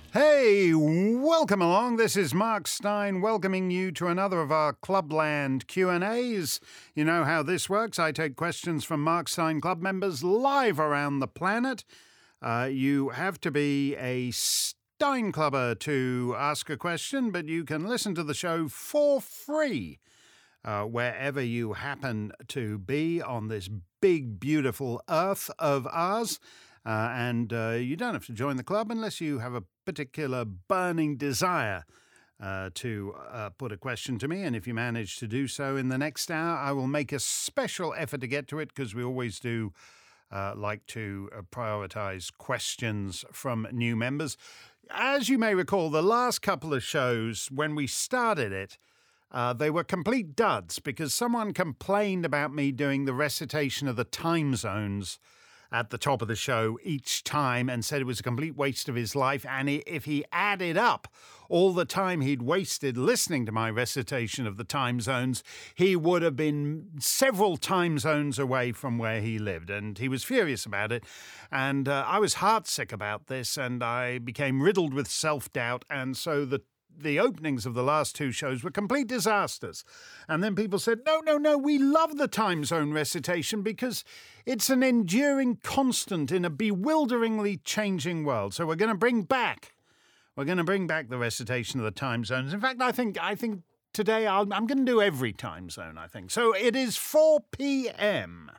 Hey, welcome along. This is Mark Stein welcoming you to another of our Clubland Q&As. You know how this works. I take questions from Mark Stein Club members live around the planet. You have to be a Stein Clubber to ask a question, but you can listen to the show for free wherever you happen to be on this big, beautiful earth of ours. And you don't have to join the club unless you have a particular burning desire to put a question to me. And if you manage to do so in the next hour, I will make a special effort to get to it because we always do like to prioritize questions from new members. As you may recall, the last couple of shows, when we started it, they were complete duds because someone complained about me doing the recitation of the time zones at the top of the show each time and said it was a complete waste of his life. And if he added up all the time he'd wasted listening to my recitation of the time zones, he would have been several time zones away from where he lived. And he was furious about it. And I was heartsick about this, and I became riddled with self-doubt. And so the openings of the last two shows were complete disasters. And then people said, no, we love the time zone recitation because it's an enduring constant in a bewilderingly changing world. So we're going to bring back the recitation of the time zones. In fact, I think today I'm going to do every time zone, I think. So it is 4 p.m.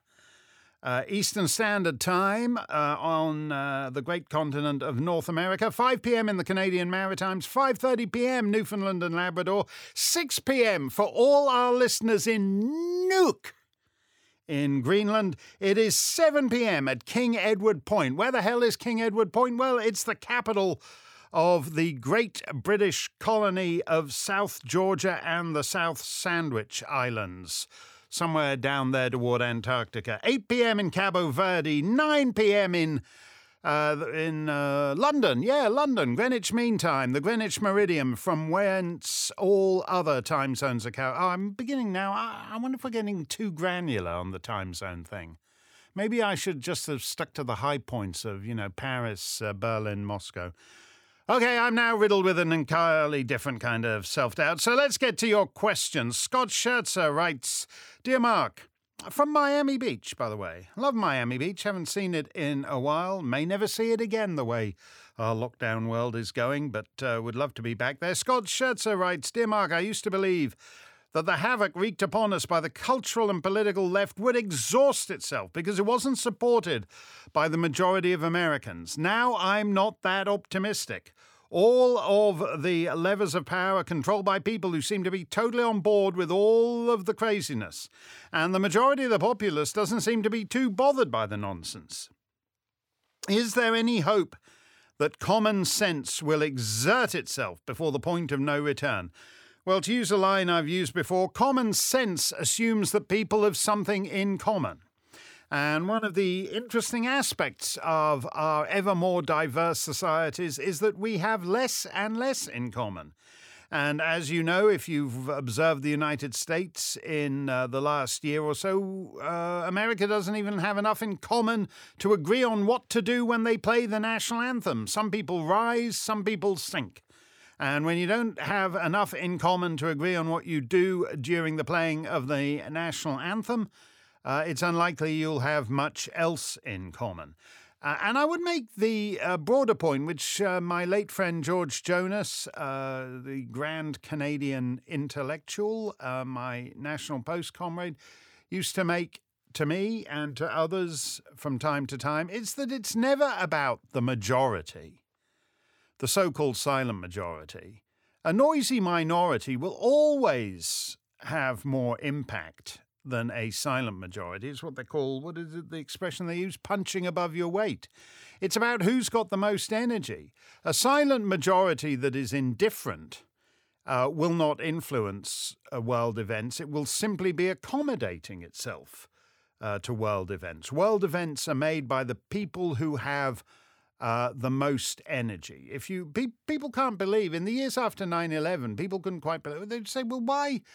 Eastern Standard Time on the great continent of North America, 5 p.m. in the Canadian Maritimes, 5:30 p.m. Newfoundland and Labrador, 6 p.m. for all our listeners in Nuuk in Greenland. It is 7 p.m. at King Edward Point. Where the hell is King Edward Point? Well, it's the capital of the great British colony of South Georgia and the South Sandwich Islands, somewhere down there toward Antarctica. 8 p.m. in Cabo Verde, 9 p.m. in London. Yeah, London, Greenwich Mean Time, the Greenwich Meridian, from whence all other time zones are I'm beginning now. I wonder if we're getting too granular on the time zone thing. Maybe I should just have stuck to the high points of, Paris, Berlin, Moscow. Okay, I'm now riddled with an entirely different kind of self-doubt, so let's get to your questions. Scott Scherzer writes, Dear Mark, from Miami Beach, by the way. Love Miami Beach, haven't seen it in a while, may never see it again the way our lockdown world is going, but would love to be back there. Scott Scherzer writes, Dear Mark, I used to believe that the havoc wreaked upon us by the cultural and political left would exhaust itself because it wasn't supported by the majority of Americans. Now I'm not that optimistic. All of the levers of power are controlled by people who seem to be totally on board with all of the craziness. And the majority of the populace doesn't seem to be too bothered by the nonsense. Is there any hope that common sense will exert itself before the point of no return? Well, to use a line I've used before, common sense assumes that people have something in common. And one of the interesting aspects of our ever more diverse societies is that we have less and less in common. And as you know, if you've observed the United States in the last year or so, America doesn't even have enough in common to agree on what to do when they play the national anthem. Some people rise, some people sink. And when you don't have enough in common to agree on what you do during the playing of the national anthem, it's unlikely you'll have much else in common. And I would make the broader point, which my late friend George Jonas, the grand Canadian intellectual, my National Post comrade, used to make to me and to others from time to time, is that it's never about the majority, the so-called silent majority. A noisy minority will always have more impact than a silent majority. It's what they call, what is it, the expression they use? Punching above your weight. It's about who's got the most energy. A silent majority that is indifferent will not influence world events. It will simply be accommodating itself to world events. World events are made by the people who have the most energy. If you people can't believe, in the years after 9/11, people couldn't quite believe. They'd say, well, why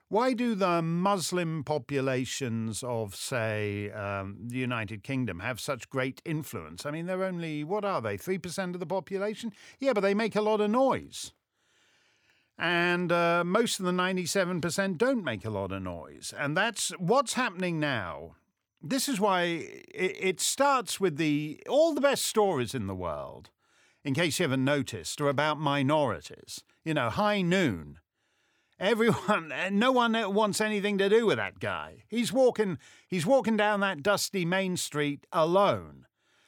Why do the Muslim populations of, say, the United Kingdom have such great influence? I mean, they're only, what are they, 3% of the population? Yeah, but they make a lot of noise. And most of the 97% don't make a lot of noise. And that's what's happening now. This is why it starts with all the best stories in the world, in case you haven't noticed, are about minorities. You know, High Noon. No one wants anything to do with that guy. He's walking down that dusty main street alone.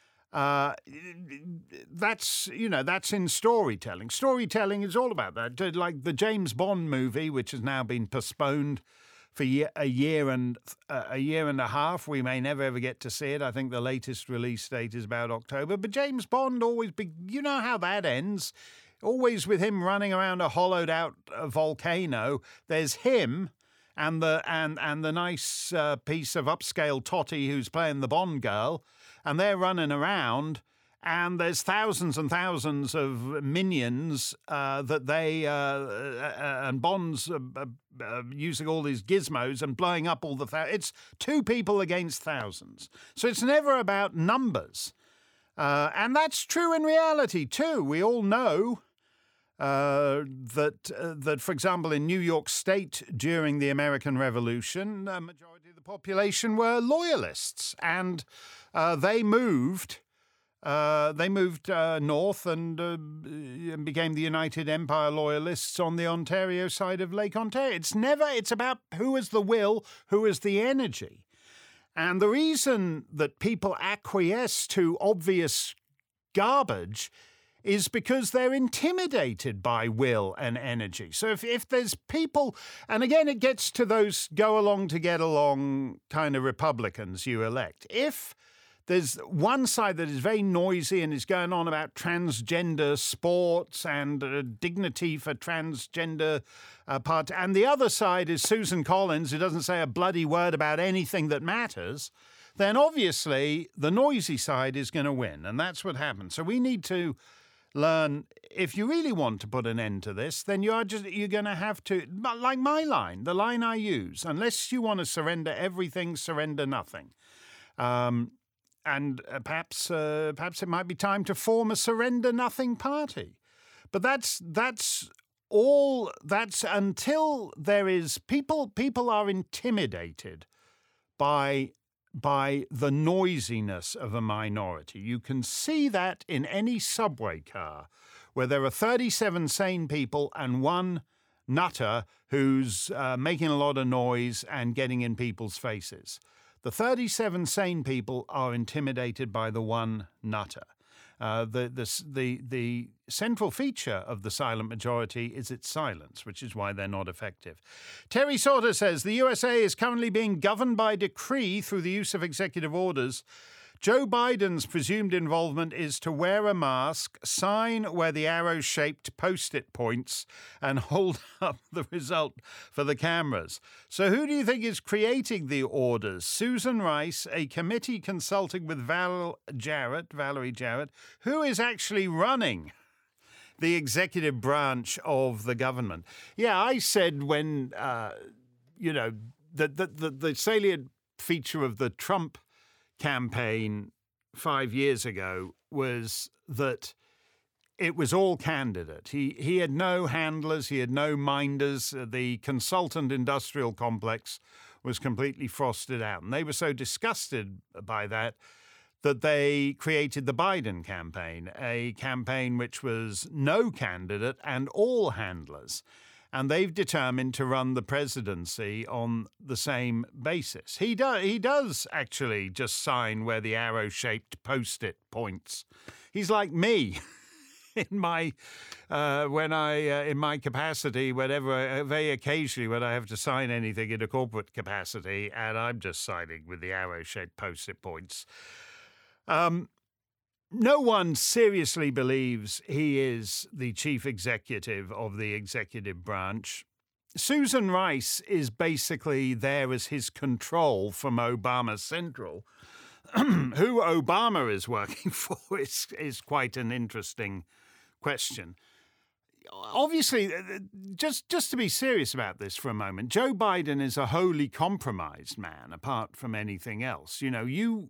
That's in storytelling. Storytelling is all about that. Like the James Bond movie, which has now been postponed for a year and a half. We may never ever get to see it. I think the latest release date is about October. But James Bond always you know how that ends. Always with him running around a hollowed out volcano. There's him and the nice piece of upscale totty who's playing the Bond girl, and they're running around. And there's thousands and thousands of minions that they and Bond's using all these gizmos and blowing up all the. It's two people against thousands, so it's never about numbers, and that's true in reality too. We all know. That, for example, in New York State during the American Revolution, a majority of the population were loyalists, and they moved north and became the United Empire Loyalists on the Ontario side of Lake Ontario. It's about who has the will, who has the energy. And the reason that people acquiesce to obvious garbage is because they're intimidated by will and energy. So if there's people, and again, it gets to those go along to get along kind of Republicans you elect. If there's one side that is very noisy and is going on about transgender sports and dignity for transgender part, and the other side is Susan Collins, who doesn't say a bloody word about anything that matters, then obviously the noisy side is going to win. And that's what happens. So we need to learn, if you really want to put an end to this, then you're going to have to, like my line, the line I use, unless you want to surrender everything, surrender nothing. And perhaps it might be time to form a surrender nothing party. But that's until there is people are intimidated by the noisiness of a minority. You can see that in any subway car where there are 37 sane people and one nutter who's making a lot of noise and getting in people's faces. The 37 sane people are intimidated by the one nutter. The central feature of the silent majority is its silence, which is why they're not effective. Terry Sauter says the USA is currently being governed by decree through the use of executive orders. Joe Biden's presumed involvement is to wear a mask, sign where the arrow-shaped Post-it points, and hold up the result for the cameras. So who do you think is creating the orders? Susan Rice, a committee consulting with Valerie Jarrett, who is actually running the executive branch of the government? Yeah, I said when, the salient feature of the Trump campaign 5 years ago was that it was all candidate. He had no handlers, he had no minders. The consultant industrial complex was completely frosted out. And they were so disgusted by that they created the Biden campaign, a campaign which was no candidate and all handlers. And they've determined to run the presidency on the same basis. He does actually just sign where the arrow-shaped Post-it points. He's like me in my capacity, whenever very occasionally when I have to sign anything in a corporate capacity, and I'm just signing with the arrow-shaped Post-it points. No one seriously believes he is the chief executive of the executive branch. Susan Rice is basically there as his control from Obama Central. Who Obama is working for is quite an interesting question. obviously, just to be serious about this for a moment, Joe Biden is a wholly compromised man, apart from anything else. You know,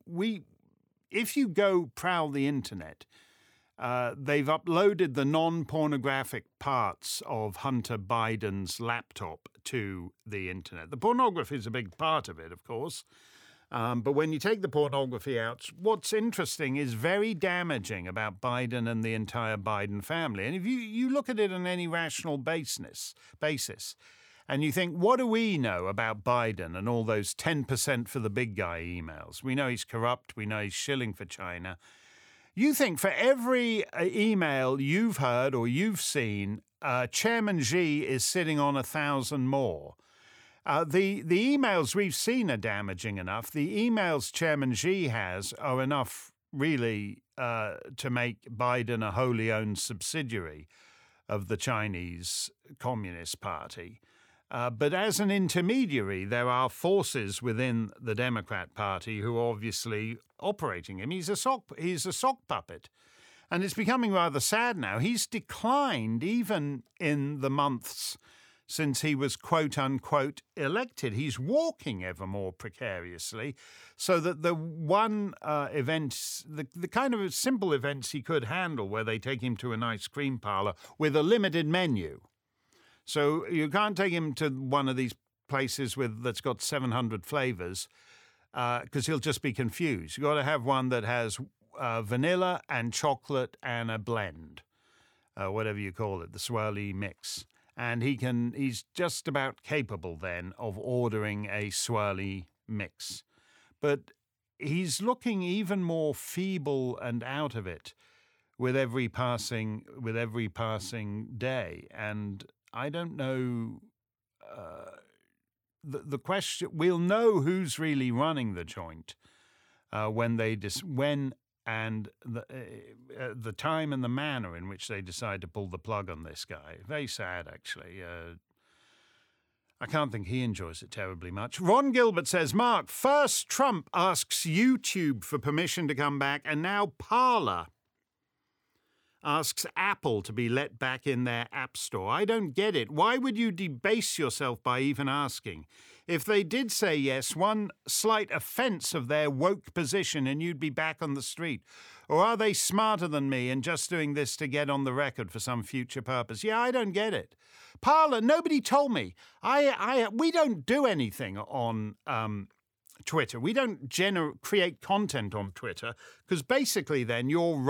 if you go prowl the internet, they've uploaded the non-pornographic parts of Hunter Biden's laptop to the internet. The pornography is a big part of it, of course. But when you take the pornography out, what's interesting is very damaging about Biden and the entire Biden family. And if you look at it on any rational basis, and you think, what do we know about Biden and all those 10% for the big guy emails? We know he's corrupt. We know he's shilling for China. You think for every email you've heard or you've seen, Chairman Xi is sitting on 1,000 more. The emails we've seen are damaging enough. The emails Chairman Xi has are enough, really, to make Biden a wholly owned subsidiary of the Chinese Communist Party. But as an intermediary, there are forces within the Democrat Party who are obviously operating him. He's a sock puppet. And it's becoming rather sad now. He's declined even in the months since he was quote-unquote elected. He's walking ever more precariously, so that the one events, the kind of simple events he could handle, where they take him to an ice cream parlor with a limited menu. So you can't take him to one of these places that's got 700 flavors, because he'll just be confused. You've got to have one that has vanilla and chocolate and a blend, whatever you call it, the swirly mix. And he's just about capable then of ordering a swirly mix. But he's looking even more feeble and out of it with every passing day. And I don't know, the question, we'll know who's really running the joint when and the time and the manner in which they decide to pull the plug on this guy. Very sad, actually. I can't think he enjoys it terribly much. Ron Gilbert says, Mark, first Trump asks YouTube for permission to come back, and now Parler asks Apple to be let back in their app store. I don't get it. Why would you debase yourself by even asking? If they did say yes, one slight offence of their woke position and you'd be back on the street. Or are they smarter than me and just doing this to get on the record for some future purpose? Yeah, I don't get it. Parler, nobody told me. We don't do anything on Twitter. We don't create content on Twitter, because basically then you're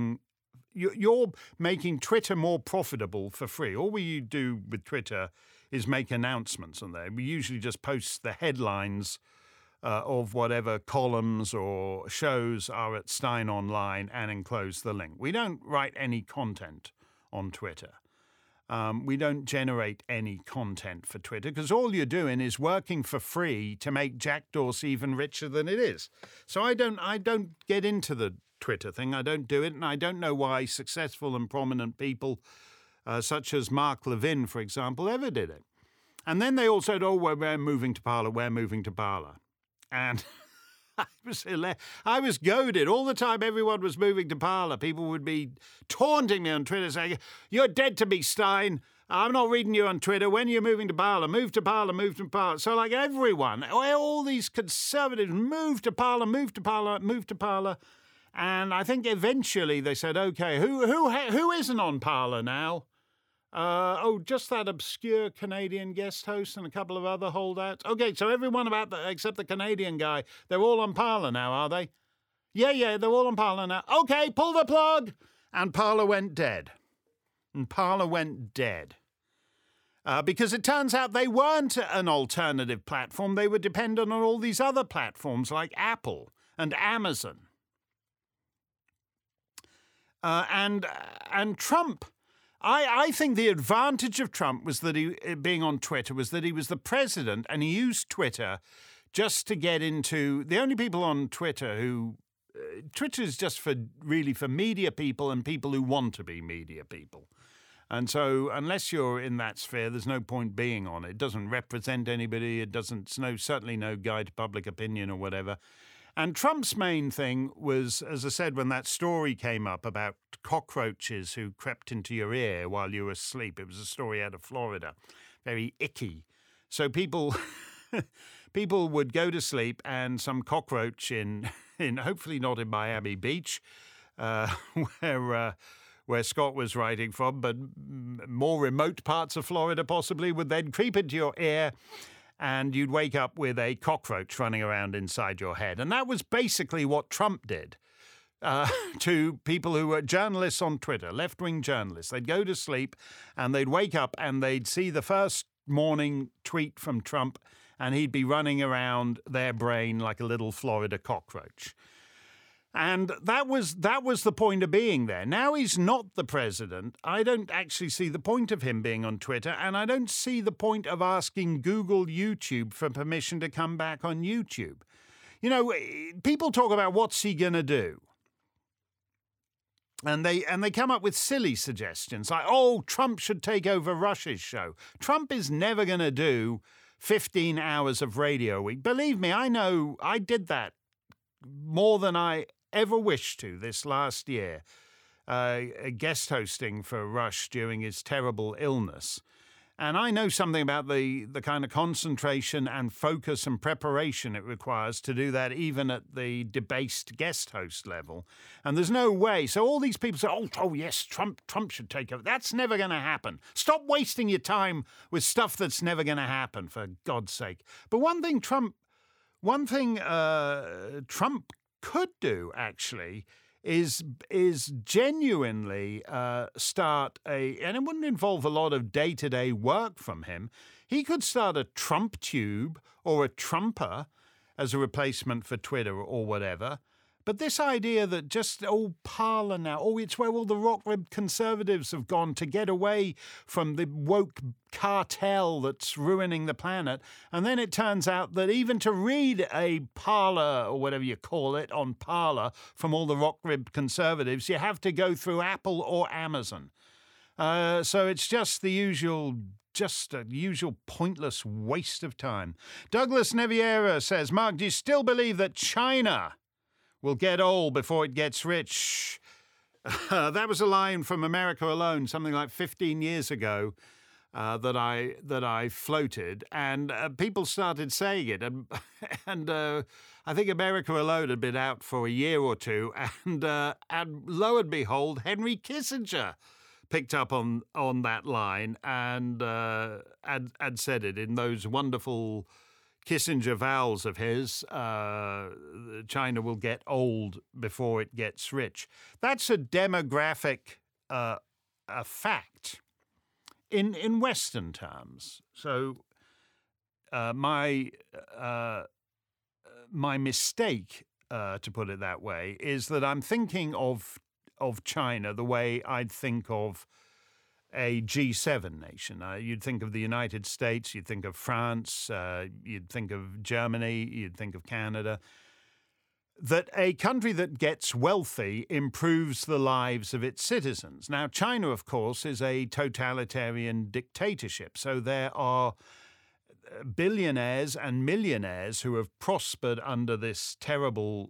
making Twitter more profitable for free. All we do with Twitter is make announcements on there. We usually just post the headlines of whatever columns or shows are at Stein Online and enclose the link. We don't write any content on Twitter. We don't generate any content for Twitter, because all you're doing is working for free to make Jack Dorsey even richer than it is. So I don't get into the Twitter thing. I don't do it, and I don't know why successful and prominent people such as Mark Levin, for example, ever did it. And then they all said, oh, we're moving to Parler, we're moving to Parler. And I was goaded. All the time everyone was moving to Parler, people would be taunting me on Twitter saying, you're dead to me, Stein. I'm not reading you on Twitter. When you're moving to Parler, move to Parler, move to Parler. So like everyone, all these conservatives move to Parler, move to Parler, move to Parler. And I think eventually they said, okay, who isn't on Parler now? Just that obscure Canadian guest host and a couple of other holdouts. Okay, so everyone except the Canadian guy, they're all on Parler now, are they? Yeah, they're all on Parler now. Okay, pull the plug! And Parler went dead. Because it turns out they weren't an alternative platform. They were dependent on all these other platforms like Apple and Amazon. And Trump, I think the advantage of Trump was that being on Twitter was that he was the president and he used Twitter just to get into the only people on Twitter who Twitter is just for media people and people who want to be media people. And so unless you're in that sphere, there's no point being on it. It doesn't represent anybody. Certainly no guide to public opinion or whatever. And Trump's main thing was, as I said, when that story came up about cockroaches who crept into your ear while you were asleep. It was a story out of Florida, very icky. So people would go to sleep and some cockroach in hopefully not in Miami Beach, where Scott was writing from, but more remote parts of Florida possibly, would then creep into your ear and you'd wake up with a cockroach running around inside your head. And that was basically what Trump did to people who were journalists on Twitter, left-wing journalists. They'd go to sleep and they'd wake up and they'd see the first morning tweet from Trump and he'd be running around their brain like a little Florida cockroach. And that was the point of being there. Now he's not the president. I don't actually see the point of him being on Twitter, and I don't see the point of asking Google YouTube for permission to come back on YouTube. You know, people talk about what's he going to do. And they come up with silly suggestions like, oh, Trump should take over Rush's show. Trump is never going to do 15 hours of radio a week. Believe me, I know I did that more than I ever wished to this last year, guest hosting for Rush during his terrible illness. And I know something about the kind of concentration and focus and preparation it requires to do that even at the debased guest host level. And there's no way. So all these people say, oh yes, Trump should take over. That's never going to happen. Stop wasting your time with stuff that's never going to happen, for God's sake. But one thing Trump could do, actually, is genuinely start and it wouldn't involve a lot of day-to-day work from him. He could start a Trump tube or a Trumper as a replacement for Twitter or whatever. But this idea that just, Parler now, it's where all the rock-ribbed conservatives have gone to get away from the woke cartel that's ruining the planet. And then it turns out that even to read a Parler, or whatever you call it, on Parler from all the rock-ribbed conservatives, you have to go through Apple or Amazon. So it's just a usual pointless waste of time. Douglas Neviera says, Mark, do you still believe that China will get old before it gets rich? That was a line from America Alone, something like 15 years ago, that I floated, and people started saying it, and I think America Alone had been out for a year or two, and lo and behold, Henry Kissinger picked up on that line and said it in those wonderful Kissinger vows of his, China will get old before it gets rich. That's a demographic a fact in Western terms. So my mistake, to put it that way, is that I'm thinking of China the way I'd think of a G7 nation. You'd think of the United States, you'd think of France, you'd think of Germany, you'd think of Canada. That a country that gets wealthy improves the lives of its citizens. Now, China, of course, is a totalitarian dictatorship. So there are billionaires and millionaires who have prospered under this terrible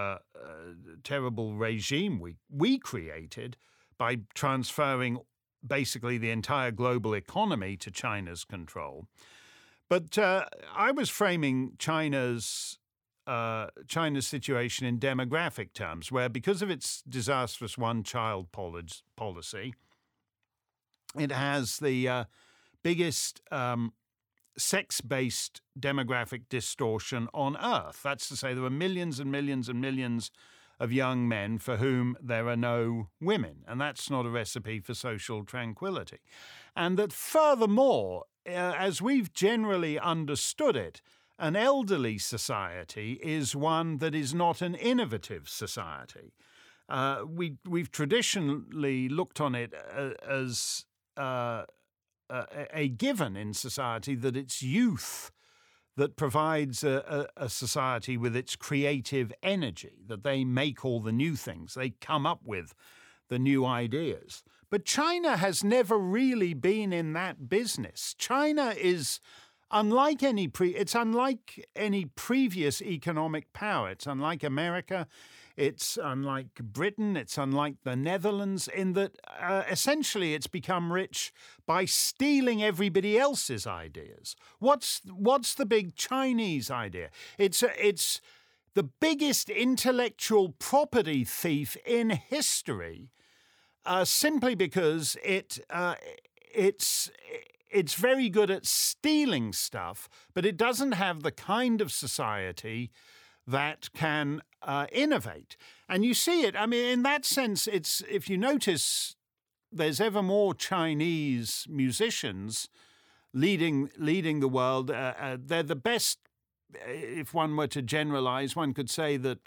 regime we created by transferring basically the entire global economy to China's control. But I was framing China's situation in demographic terms, where because of its disastrous one-child policy, it has the biggest sex-based demographic distortion on Earth. That's to say there are millions and millions and millions of young men for whom there are no women, and that's not a recipe for social tranquility. And that furthermore, as we've generally understood it, an elderly society is one that is not an innovative society. We've traditionally looked on it as a given in society that it's youth that provides a society with its creative energy, that they make all the new things, they come up with the new ideas. But China has never really been in that business. China is it's unlike any previous economic power. It's unlike America. It's unlike Britain. It's unlike the Netherlands in that essentially it's become rich by stealing everybody else's ideas. What's the big Chinese idea? It's the biggest intellectual property thief in history, simply because it's very good at stealing stuff, but it doesn't have the kind of society that can innovate. And you see it, I mean, in that sense, if you notice, there's ever more Chinese musicians leading the world. They're the best. If one were to generalize, one could say that,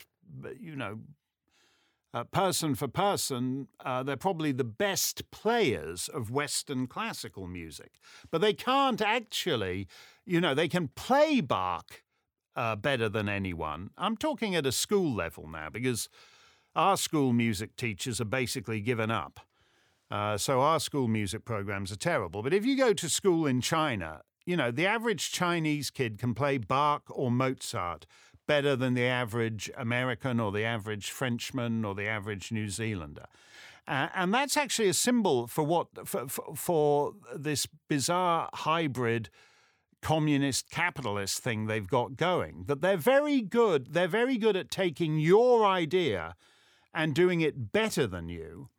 person for person, they're probably the best players of Western classical music. But they can't actually, they can play Bach better than anyone. I'm talking at a school level now, because our school music teachers are basically given up. So our school music programs are terrible. But if you go to school in China, the average Chinese kid can play Bach or Mozart better than the average American or the average Frenchman or the average New Zealander. And that's actually a symbol for this bizarre hybrid communist capitalist thing they've got going, that they're very good at taking your idea and doing it better than you,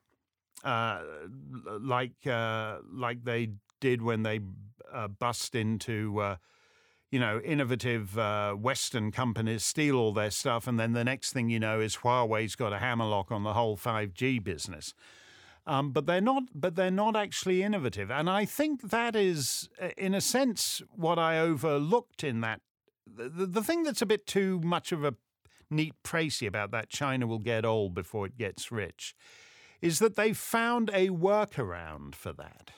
like they did when they bust into innovative Western companies, steal all their stuff, and then the next thing you know is Huawei's got a hammerlock on the whole 5G business. But they're not actually innovative. And I think that is, in a sense, what I overlooked in that. The thing that's a bit too much of a neat précis about that China will get old before it gets rich is that they've found a workaround for that.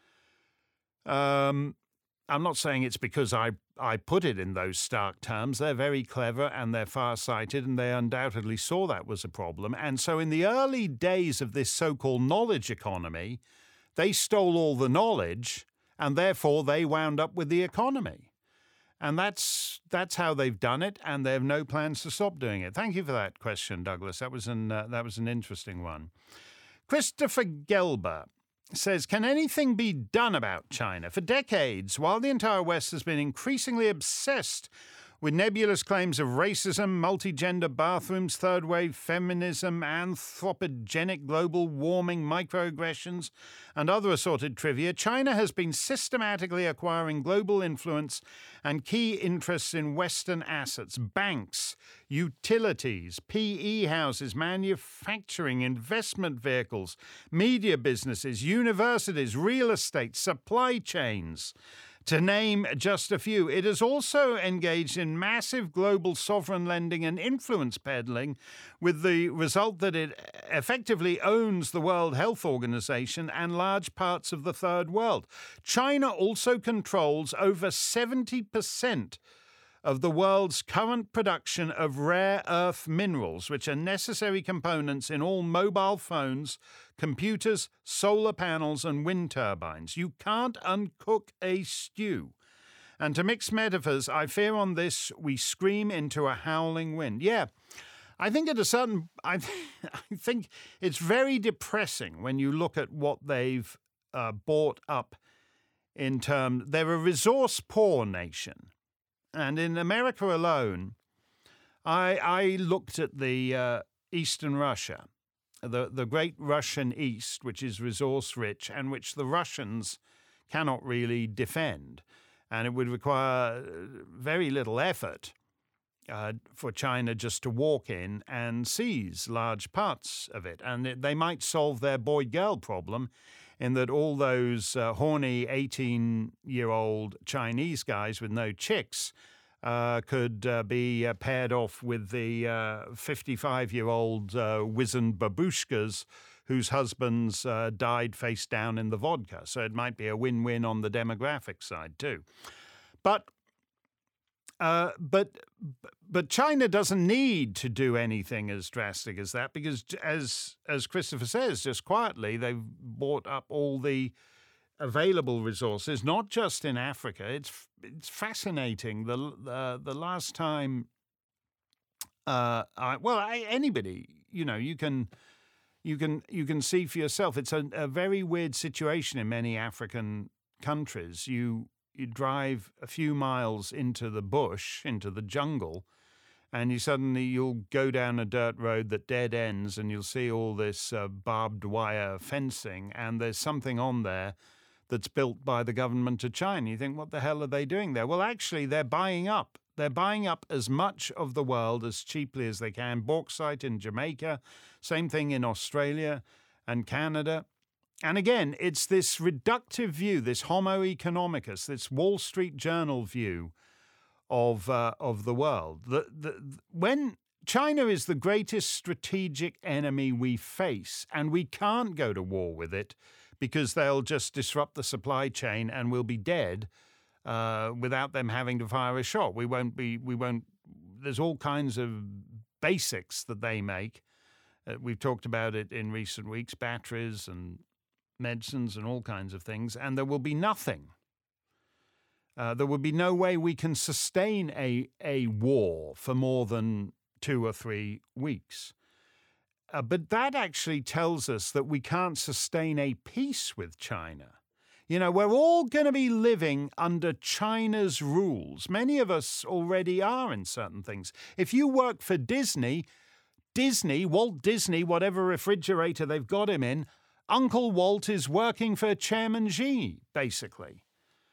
I'm not saying it's because I put it in those stark terms. They're very clever and they're far-sighted, and they undoubtedly saw that was a problem. And so in the early days of this so-called knowledge economy, they stole all the knowledge, and therefore they wound up with the economy. And that's how they've done it, and they have no plans to stop doing it. Thank you for that question, Douglas. That was an interesting one. Christopher Gelber says, can anything be done about China? For decades, while the entire West has been increasingly obsessed with nebulous claims of racism, multi-gender bathrooms, third-wave feminism, anthropogenic global warming, microaggressions, and other assorted trivia, China has been systematically acquiring global influence and key interests in Western assets, banks, utilities, PE houses, manufacturing, investment vehicles, media businesses, universities, real estate, supply chains, to name just a few. It has also engaged in massive global sovereign lending and influence peddling, with the result that it effectively owns the World Health Organization and large parts of the Third World. China also controls over 70% of the world's current production of rare earth minerals, which are necessary components in all mobile phones, computers, solar panels, and wind turbines. You can't uncook a stew. And to mix metaphors, I fear on this we scream into a howling wind. Yeah, I think I think it's very depressing when you look at what they've bought up in terms. They're a resource-poor nation. And in America alone, I looked at the Eastern Russia, the great Russian East, which is resource-rich and which the Russians cannot really defend. And it would require very little effort for China just to walk in and seize large parts of it. And they might solve their boy-girl problem in that all those horny 18-year-old Chinese guys with no chicks could be paired off with the 55-year-old wizened babushkas whose husbands died face down in the vodka. So it might be a win-win on the demographic side too. But China doesn't need to do anything as drastic as that, because as Christopher says, just quietly, they've bought up all the available resources, not just in Africa. It's fascinating. The last time, anybody, you can see for yourself. It's a very weird situation in many African countries. You drive a few miles into the bush, into the jungle, and you'll go down a dirt road that dead ends, and you'll see all this barbed wire fencing, and there's something on there that's built by the government of China. You think, what the hell are they doing there? Well, actually, they're buying up. They're buying up as much of the world as cheaply as they can. Bauxite in Jamaica, same thing in Australia and Canada. And again, it's this reductive view, this Homo economicus, this Wall Street Journal view of the world. When China is the greatest strategic enemy we face, and we can't go to war with it because they'll just disrupt the supply chain and we'll be dead without them having to fire a shot. We won't. There's all kinds of basics that they make. We've talked about it in recent weeks, batteries and medicines and all kinds of things, and there will be nothing. There would be no way we can sustain a war for more than 2 or 3 weeks. But that actually tells us that we can't sustain a peace with China. We're all going to be living under China's rules. Many of us already are in certain things. If you work for Disney, Walt Disney, whatever refrigerator they've got him in, Uncle Walt is working for Chairman Xi, basically.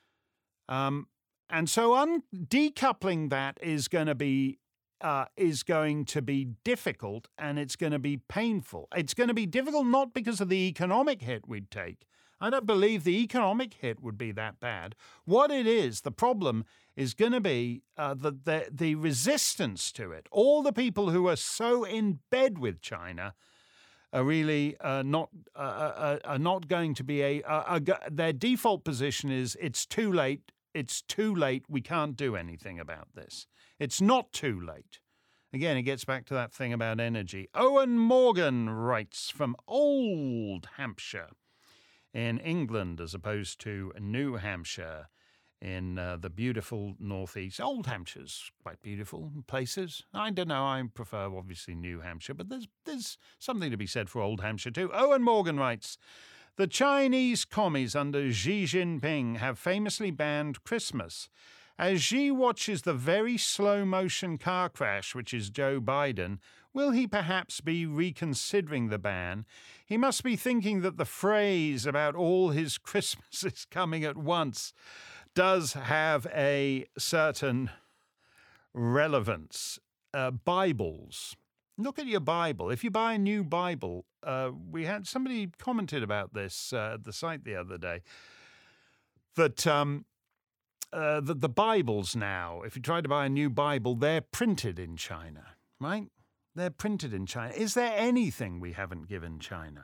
And so decoupling that is going to be difficult, and it's going to be painful. It's going to be difficult not because of the economic hit we'd take. I don't believe the economic hit would be that bad. What it is, the problem is going to be the resistance to it. All the people who are so in bed with China are really not going to be their default position is it's too late. It's too late. We can't do anything about this. It's not too late. Again, it gets back to that thing about energy. Owen Morgan writes from Old Hampshire in England as opposed to New Hampshire in the beautiful northeast. Old Hampshire's quite beautiful places. I don't know. I prefer, obviously, New Hampshire, but there's something to be said for Old Hampshire too. Owen Morgan writes, the Chinese commies under Xi Jinping have famously banned Christmas. As Xi watches the very slow-motion car crash, which is Joe Biden, will he perhaps be reconsidering the ban? He must be thinking that the phrase about all his Christmases coming at once does have a certain relevance. Bibles. Look at your Bible. If you buy a new Bible, we had somebody commented about this at the site the other day, that the Bibles now, if you try to buy a new Bible, they're printed in China, right? They're printed in China. Is there anything we haven't given China?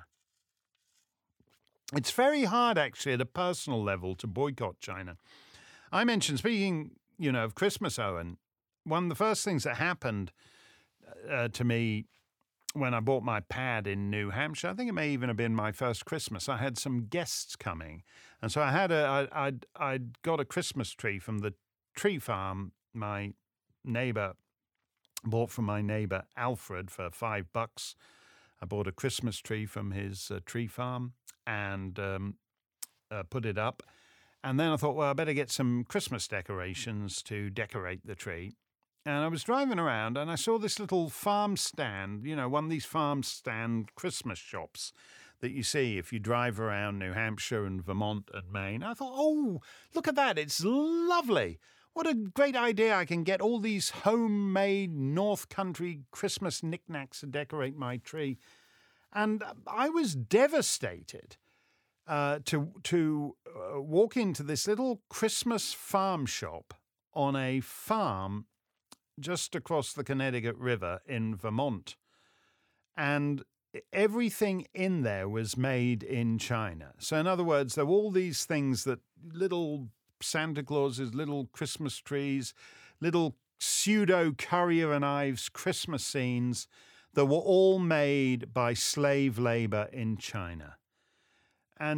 It's very hard, actually, at a personal level to boycott China. I mentioned, speaking, of Christmas, Owen, one of the first things that happened to me when I bought my pad in New Hampshire, I think it may even have been my first Christmas, I had some guests coming. And so I'd got a Christmas tree from the tree farm my neighbor bought from my neighbor Alfred for $5. I bought a Christmas tree from his tree farm and put it up. And then I thought, well, I better get some Christmas decorations to decorate the tree. And I was driving around and I saw this little farm stand, one of these farm stand Christmas shops that you see if you drive around New Hampshire and Vermont and Maine. I thought, oh, look at that. It's lovely. What a great idea. I can get all these homemade North Country Christmas knickknacks to decorate my tree. And I was devastated to walk into this little Christmas farm shop on a farm just across the Connecticut River in Vermont. And everything in there was made in China. So in other words, there were all these things that little Santa Clauses, little Christmas trees, little pseudo Currier and Ives Christmas scenes that were all made by slave labor in China. And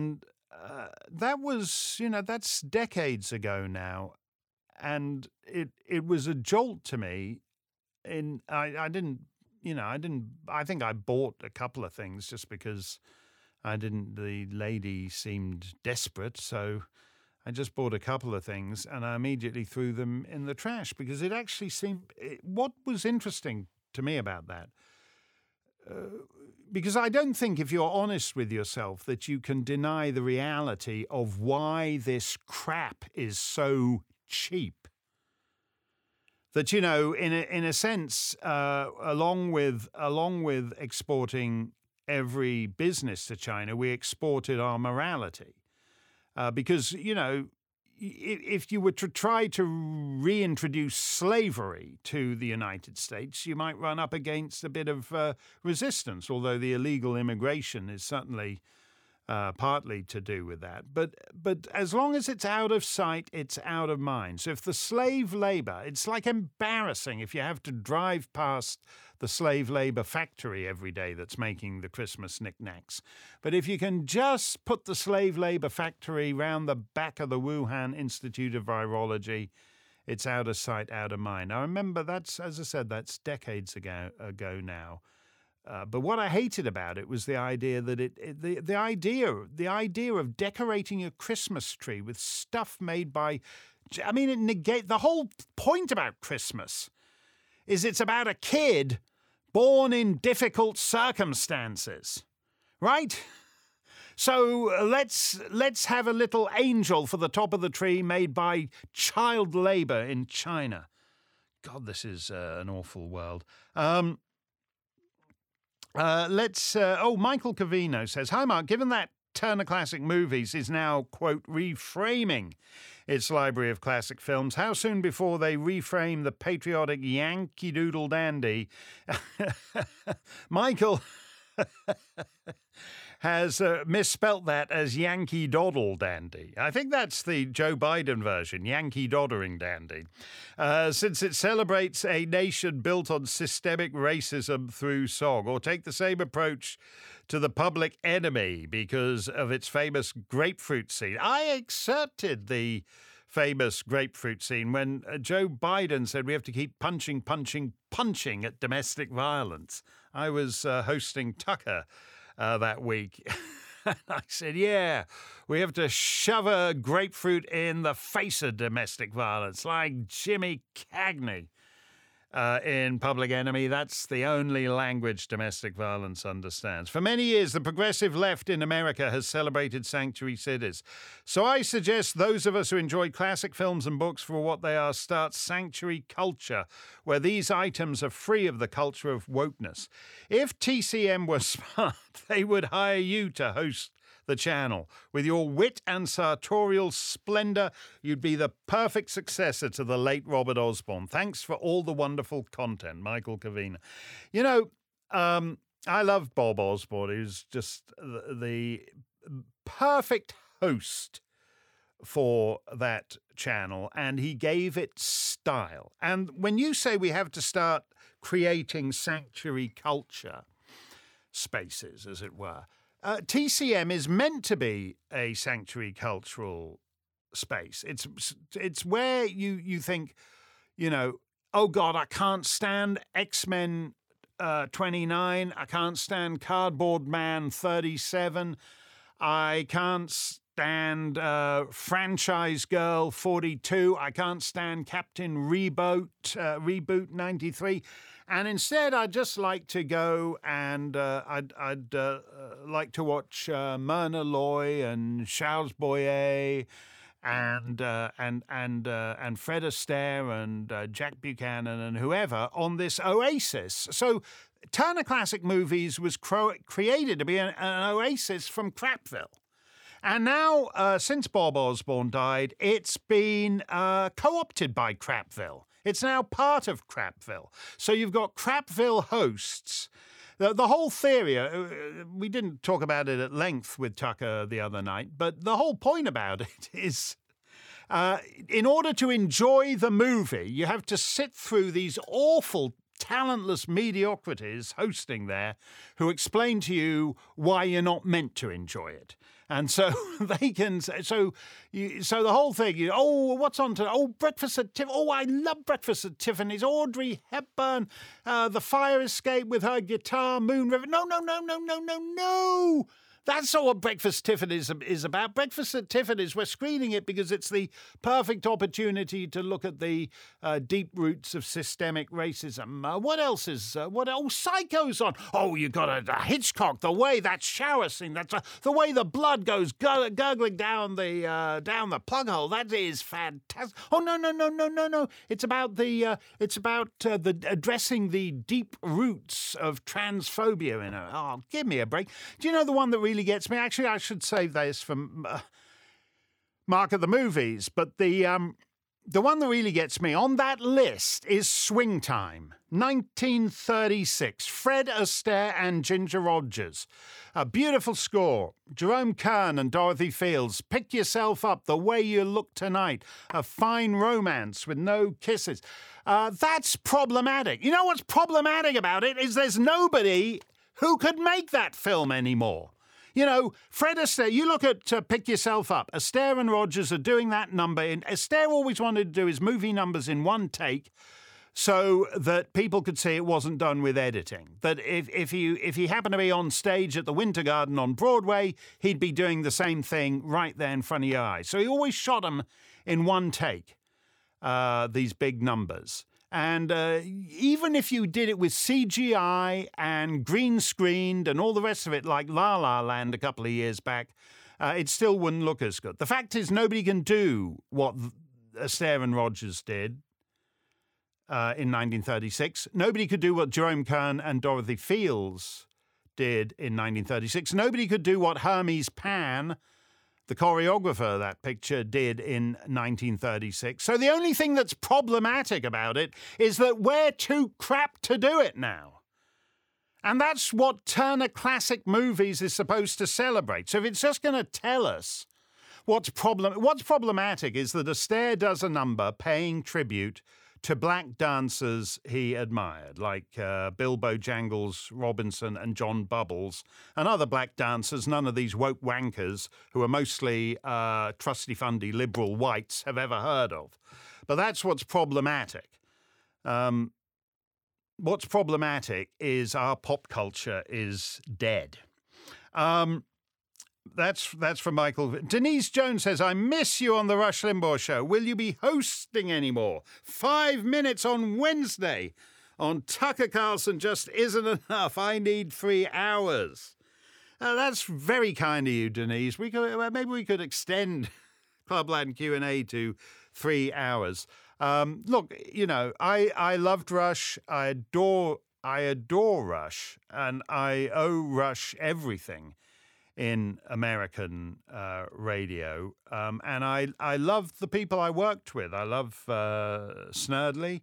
that was, that's decades ago now. And it was a jolt to me. I didn't, I think I bought a couple of things just because the lady seemed desperate. So I just bought a couple of things and I immediately threw them in the trash because it actually what was interesting to me about that, because I don't think if you're honest with yourself that you can deny the reality of why this crap is so cheap. That, in a sense, along with exporting every business to China, we exported our morality. Because, if you were to try to reintroduce slavery to the United States, you might run up against a bit of resistance, although the illegal immigration is certainly partly to do with that. But as long as it's out of sight, it's out of mind. So if the slave labor, it's like embarrassing if you have to drive past the slave labor factory every day that's making the Christmas knickknacks. But if you can just put the slave labor factory round the back of the Wuhan Institute of Virology, it's out of sight, out of mind. I remember that's decades ago now. But what I hated about it was the idea that the idea of decorating a Christmas tree with stuff made by, it negates the whole point about Christmas. Is it's about a kid born in difficult circumstances, right? So let's have a little angel for the top of the tree made by child labor in China. God, this is an awful world. Michael Cavino says, "Hi, Mark. Given that Turner Classic Movies is now, quote, reframing its library of classic films, how soon before they reframe the patriotic Yankee Doodle Dandy?" Michael has misspelt that as Yankee Doddle Dandy. I think that's the Joe Biden version, Yankee Doddering Dandy. Since it celebrates a nation built on systemic racism through song, or take the same approach to The Public Enemy because of its famous grapefruit scene. I accepted the famous grapefruit scene when Joe Biden said we have to keep punching at domestic violence. I was hosting Tucker that week. I said, yeah, we have to shove a grapefruit in the face of domestic violence, like Jimmy Cagney in Public Enemy. That's the only language domestic violence understands. For many years, the progressive left in America has celebrated sanctuary cities. So I suggest those of us who enjoy classic films and books for what they are start Sanctuary Culture, where these items are free of the culture of wokeness. If TCM were smart, they would hire you to host the channel. With your wit and sartorial splendor, you'd be the perfect successor to the late Robert Osborne. Thanks for all the wonderful content, Michael Cavina. I love Bob Osborne. He was just the perfect host for that channel, and he gave it style. And when you say we have to start creating sanctuary culture spaces, as it were, TCM is meant to be a sanctuary cultural space. It's where you think, oh God, I can't stand X-Men 29. I can't stand Cardboard Man 37. I can't stand Franchise Girl 42. I can't stand Captain Reboot 93. And instead, I'd just like to go and I'd like to watch Myrna Loy and Charles Boyer and Fred Astaire and Jack Buchanan and whoever on this oasis. So Turner Classic Movies was created to be an oasis from Crapville. And now, since Bob Osborne died, it's been co-opted by Crapville. It's now part of Crapville. So you've got Crapville hosts. The whole theory, we didn't talk about it at length with Tucker the other night, but the whole point about it is in order to enjoy the movie, you have to sit through these awful talentless mediocrities hosting there who explain to you why you're not meant to enjoy it. And so they can, so the whole thing, what's on today? Oh, Breakfast at Tiffany's. Oh, I love Breakfast at Tiffany's. Audrey Hepburn, The Fire Escape with her guitar, Moon River. No. That's not what Breakfast at Tiffany's is about. Breakfast at Tiffany's, we're screening it because it's the perfect opportunity to look at the deep roots of systemic racism. What else is? Psycho's on. Oh, you got a Hitchcock. The way that shower scene. That's the way the blood goes gurgling down the plug hole. That is fantastic. Oh no. It's about the addressing the deep roots of transphobia in it. Oh, give me a break. Do you know the one that really gets me? Actually, I should save this for Mark of the Movies, but the one that really gets me on that list is Swing Time, 1936. Fred Astaire and Ginger Rogers. A beautiful score. Jerome Kern and Dorothy Fields. Pick Yourself Up, The Way You Look Tonight. A fine romance with no kisses. That's problematic. You know what's problematic about it is there's nobody who could make that film anymore. You know, Fred Astaire, you look at Pick Yourself Up. Astaire and Rogers are doing that number. Astaire always wanted to do his movie numbers in one take so that people could see it wasn't done with editing. That if he happened to be on stage at the Winter Garden on Broadway, he'd be doing the same thing right there in front of your eyes. So he always shot them in one take, these big numbers. And even if you did it with CGI and green screened and all the rest of it, like La La Land a couple of years back, it still wouldn't look as good. The fact is, nobody can do what Astaire and Rogers did in 1936. Nobody could do what Jerome Kern and Dorothy Fields did in 1936. Nobody could do what Hermes Pan, the choreographer of that picture, did in 1936. So the only thing that's problematic about it is that we're too crap to do it now. And that's what Turner Classic Movies is supposed to celebrate. So if it's just going to tell us what's problematic is that Astaire does a number paying tribute to black dancers he admired, like Bill Bojangles Robinson and John Bubbles, and other black dancers none of these woke wankers, who are mostly trusty-fundy liberal whites, have ever heard of. But that's what's problematic. What's problematic is our pop culture is dead. That's from Michael. Denise Jones says, I miss you on the Rush Limbaugh show. Will you be hosting anymore? 5 minutes on Wednesday on Tucker Carlson just isn't enough. I need 3 hours. That's very kind of you, Denise. Maybe we could extend Clubland Q&A to 3 hours. Look, you know, I loved Rush. I adore Rush, and I owe Rush everything in American radio. And I love the people I worked with. I love Snerdley,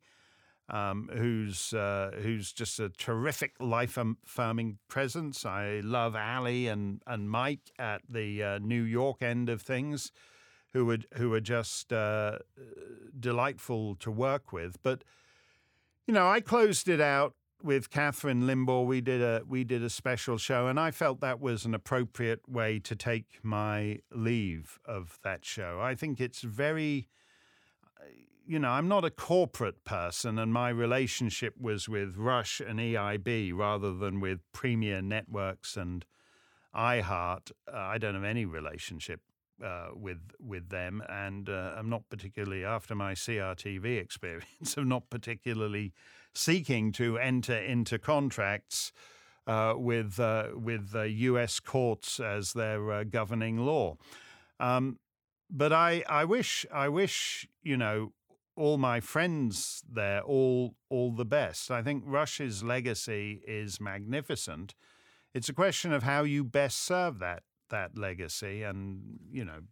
who's just a terrific life-affirming presence. I love Ali and Mike at the New York end of things, who are just delightful to work with. But, you know, I closed it out with Catherine Limbaugh. We did a special show, and I felt that was an appropriate way to take my leave of that show. I think it's very, you know, I'm not a corporate person, and my relationship was with Rush and EIB rather than with Premier Networks and iHeart. I don't have any relationship with them, and I'm not particularly, after my CRTV experience, I'm not particularly seeking to enter into contracts with U.S. courts as their governing law. But I wish, you know, all my friends there all the best. I think Rush's legacy is magnificent. It's a question of how you best serve that legacy, and you know,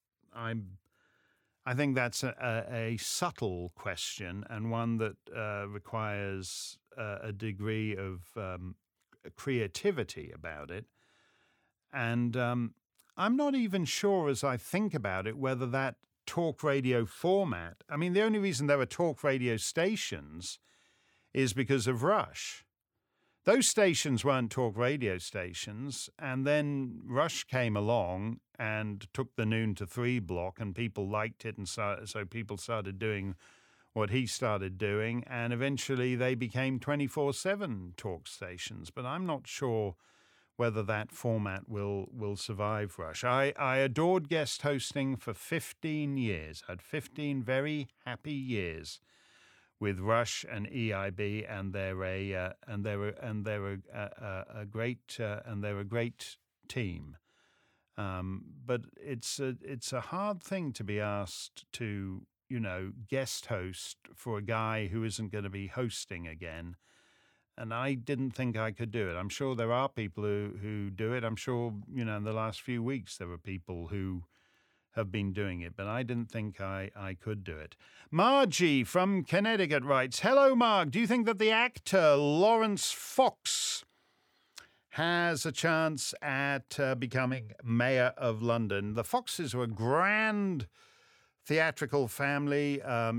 I think that's a subtle question, and one that requires a degree of creativity about it. And I'm not even sure, as I think about it, whether that talk radio format, I mean, the only reason there are talk radio stations is because of Rush. those stations weren't talk radio stations. And then Rush came along and took the noon to 3 block, and people liked it. And so people started doing what he started doing. And eventually they became 24/7 talk stations. But I'm not sure whether that format will survive Rush. I adored guest hosting for 15 years. I had 15 very happy years with Rush and EIB, and they're a great team. But it's a hard thing to be asked to, guest host for a guy who isn't going to be hosting again. And I didn't think I could do it. I'm sure there are people who do it. I'm sure, in the last few weeks there were people who have been doing it, but I didn't think I could do it. Margie from Connecticut writes, "Hello, Mark. Do you think that the actor Lawrence Fox has a chance at becoming Mayor of London?" The Foxes were a grand theatrical family.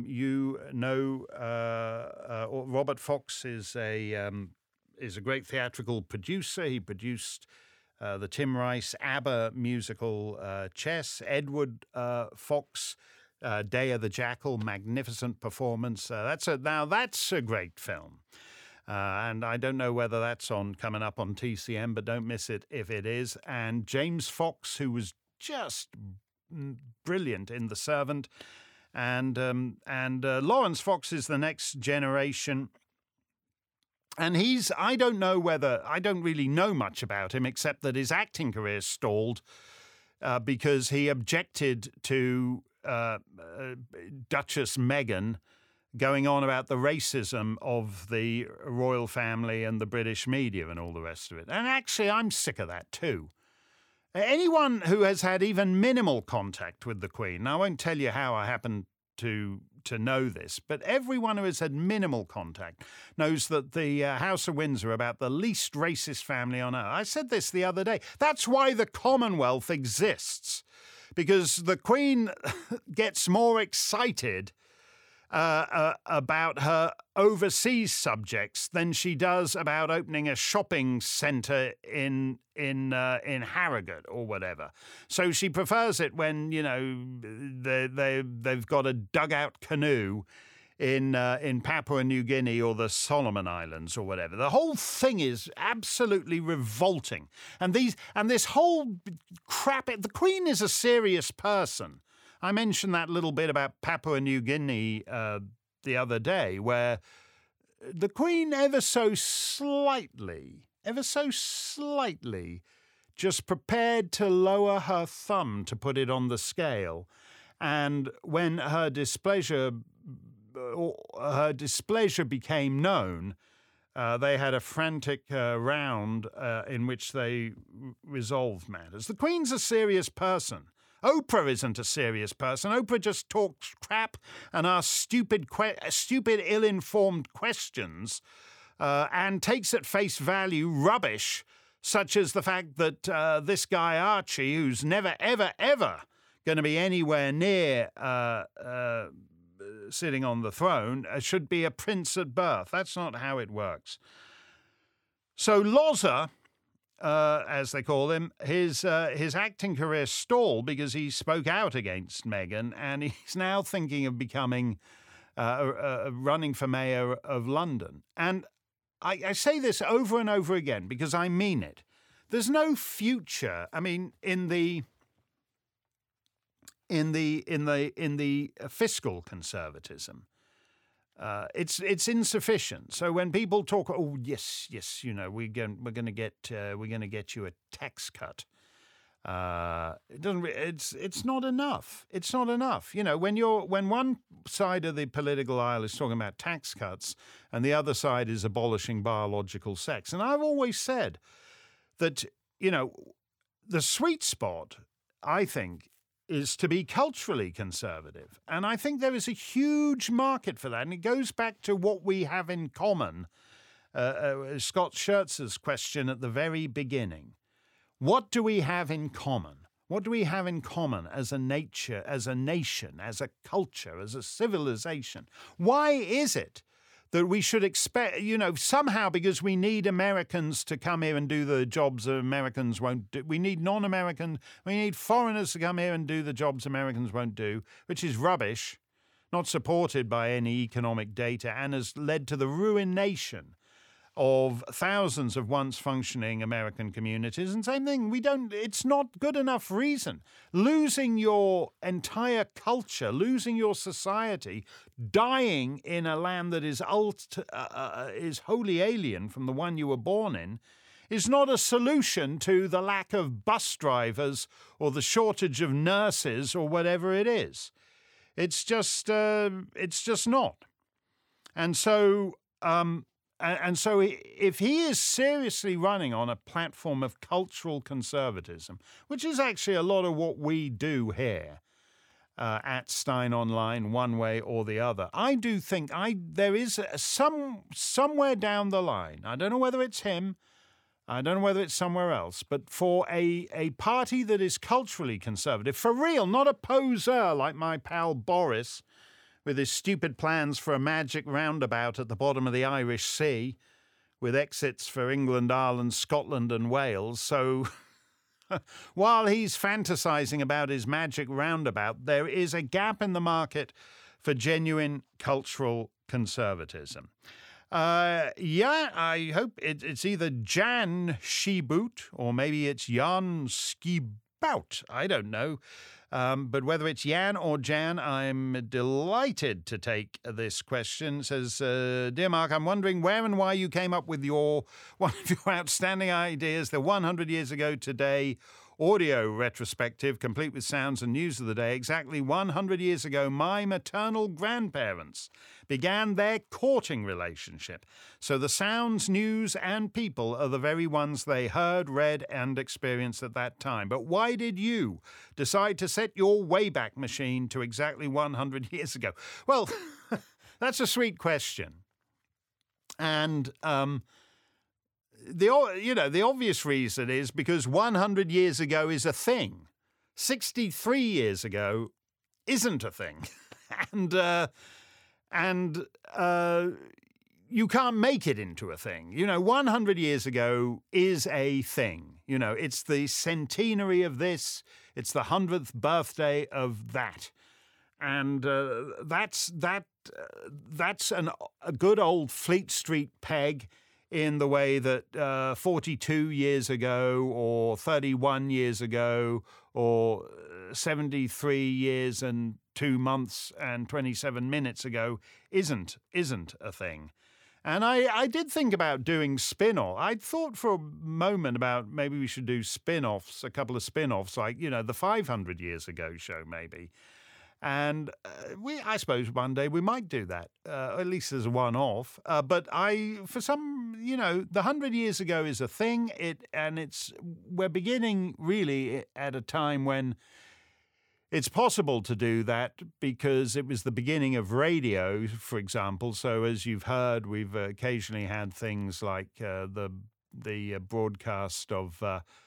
Robert Fox is a great theatrical producer. He produced the Tim Rice ABBA musical Chess. Edward Fox, Day of the Jackal, magnificent performance. That's a great film. And I don't know whether that's coming up on TCM, but don't miss it if it is. And James Fox, who was just brilliant in The Servant, and Lawrence Fox is the next generation, and I don't really know much about him except that his acting career stalled because he objected to Duchess Meghan going on about the racism of the royal family and the British media and all the rest of it. And actually, I'm sick of that too. Anyone who has had even minimal contact with the Queen, now I won't tell you how I happen to know this, but everyone who has had minimal contact knows that the House of Windsor are about the least racist family on earth. I said this the other day. That's why the Commonwealth exists, because the Queen gets more excited about her overseas subjects than she does about opening a shopping centre in Harrogate or whatever. So she prefers it when they've got a dugout canoe in Papua New Guinea or the Solomon Islands or whatever. The whole thing is absolutely revolting, and this whole crap. The Queen is a serious person. I mentioned that little bit about Papua New Guinea the other day, where the Queen ever so slightly, just prepared to lower her thumb to put it on the scale. And when her displeasure became known, they had a frantic round in which they resolved matters. The Queen's a serious person. Oprah isn't a serious person. Oprah just talks crap and asks stupid, ill-informed questions and takes at face value rubbish, such as the fact that this guy Archie, who's never, ever, ever going to be anywhere near sitting on the throne, should be a prince at birth. That's not how it works. So Loza, as they call him, his acting career stalled because he spoke out against Meghan, and he's now thinking of becoming running for mayor of London. And I say this over and over again because I mean it. There's no future. I mean, in the fiscal conservatism. It's insufficient. So when people talk, oh yes, we're going to get you a tax cut. It's not enough. It's not enough. When one side of the political aisle is talking about tax cuts and the other side is abolishing biological sex, and I've always said that the sweet spot, I think, is to be culturally conservative. And I think there is a huge market for that. And it goes back to what we have in common, Scott Scherz's question at the very beginning. What do we have in common? What do we have in common as a nature, as a nation, as a culture, as a civilization? Why is it that we should expect, somehow, because we need Americans to come here and do the jobs Americans won't do. We need we need foreigners to come here and do the jobs Americans won't do, which is rubbish, not supported by any economic data, and has led to the ruination of thousands of once functioning American communities. And same thing, it's not good enough reason. Losing your entire culture, losing your society, dying in a land that is wholly alien from the one you were born in, is not a solution to the lack of bus drivers or the shortage of nurses or whatever it is. It's just not. And so, if he is seriously running on a platform of cultural conservatism, which is actually a lot of what we do here at Steyn Online, one way or the other, I do think there is somewhere down the line, I don't know whether it's him, I don't know whether it's somewhere else, but for a party that is culturally conservative, for real, not a poser like my pal Boris, with his stupid plans for a magic roundabout at the bottom of the Irish Sea, with exits for England, Ireland, Scotland and Wales. So while he's fantasizing about his magic roundabout, there is a gap in the market for genuine cultural conservatism. I hope it's either Jan Schiebout or maybe it's Jan Schiebout. I don't know. But whether it's Jan or Jan, I'm delighted to take this question. It says, Dear Mark, I'm wondering where and why you came up with one of your outstanding ideas, the 100 years ago today audio retrospective, complete with sounds and news of the day. Exactly 100 years ago, my maternal grandparents began their courting relationship. So the sounds, news, and people are the very ones they heard, read, and experienced at that time. But why did you decide to set your Wayback Machine to exactly 100 years ago? Well, that's a sweet question. And the obvious reason is because 100 years ago is a thing. 63 years ago isn't a thing. and you can't make it into a thing. 100 years ago is a thing. It's the centenary of this. It's the 100th birthday of that. And that's a good old Fleet Street peg in the way that 42 years ago or 31 years ago or 73 years and 2 months and 27 minutes ago isn't a thing. And I did think about doing spin-off. I thought for a moment about maybe we should do spin-offs, a couple of spin-offs, like, the 500 years ago show maybe. And I suppose one day we might do that, at least as a one-off. But the 100 years ago is a thing. We're beginning really at a time when it's possible to do that because it was the beginning of radio, for example. So as you've heard, we've occasionally had things like the broadcast of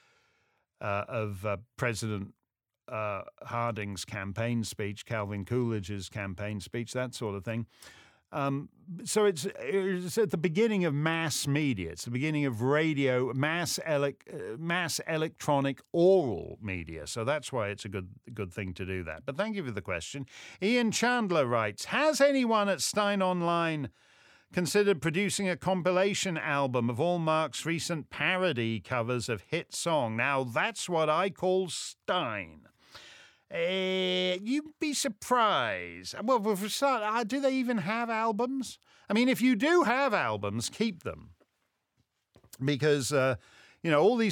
President Harding's campaign speech, Calvin Coolidge's campaign speech, that sort of thing. So it's at the beginning of mass media. It's the beginning of radio, mass electronic oral media. So that's why it's a good thing to do that. But thank you for the question. Ian Chandler writes, has anyone at Steyn Online considered producing a compilation album of all Mark's recent parody covers of hit song? Now, that's what I call Steyn. You'd be surprised. Well, for a start, do they even have albums? I mean, if you do have albums, keep them. Because, all these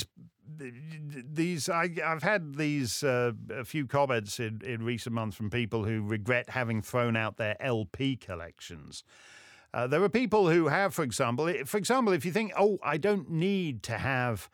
I've had these a few comments in recent months from people who regret having thrown out their LP collections. There are people who have, for example, if you think, I don't need to have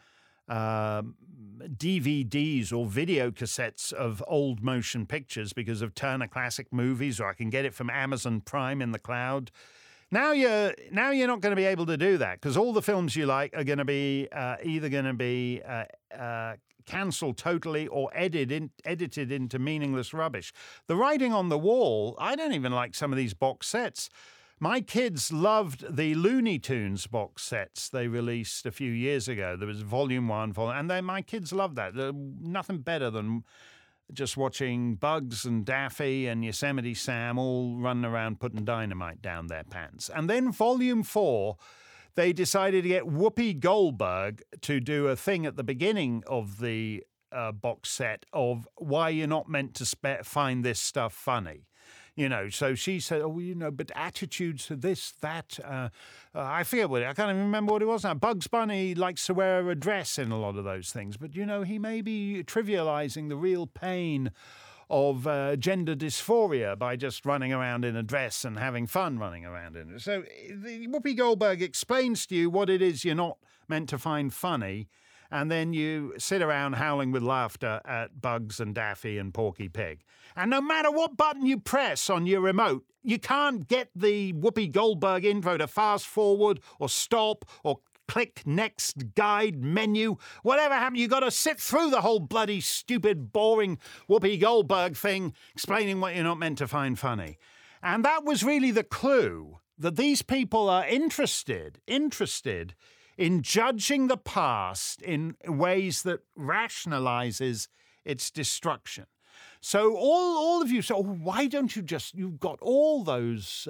DVDs or video cassettes of old motion pictures because of Turner Classic Movies, or I can get it from Amazon Prime in the cloud. Now you're not going to be able to do that because all the films you like are going to be either going to be cancelled totally or edited into meaningless rubbish. The writing on the wall, I don't even like some of these box sets. My kids loved the Looney Tunes box sets they released a few years ago. There was Volume 1, and my kids loved that. Nothing better than just watching Bugs and Daffy and Yosemite Sam all running around putting dynamite down their pants. And then Volume 4, they decided to get Whoopi Goldberg to do a thing at the beginning of the box set of why you're not meant to find this stuff funny. You know, so she said, but attitudes to this, that, I forget I can't even remember what it was now. Bugs Bunny likes to wear a dress in a lot of those things, but, he may be trivializing the real pain of gender dysphoria by just running around in a dress and having fun running around in it. So Whoopi Goldberg explains to you what it is you're not meant to find funny, and then you sit around howling with laughter at Bugs and Daffy and Porky Pig. And no matter what button you press on your remote, you can't get the Whoopi Goldberg intro to fast forward or stop or click next guide menu. Whatever happened, you got to sit through the whole bloody stupid, boring Whoopi Goldberg thing explaining what you're not meant to find funny. And that was really the clue, that these people are interested in judging the past in ways that rationalizes its destruction. So all of you say, why don't you you've got all those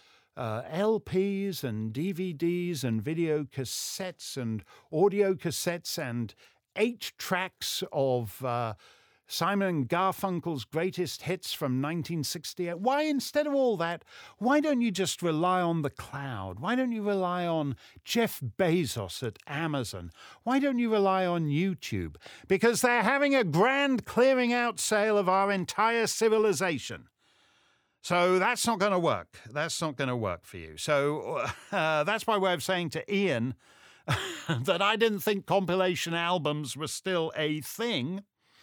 LPs and DVDs and video cassettes and audio cassettes and 8 tracks of Simon and Garfunkel's greatest hits from 1968. Why, instead of all that, why don't you just rely on the cloud? Why don't you rely on Jeff Bezos at Amazon? Why don't you rely on YouTube? Because they're having a grand clearing out sale of our entire civilization. So that's not going to work. That's not going to work for you. So that's my way of saying to Ian that I didn't think compilation albums were still a thing.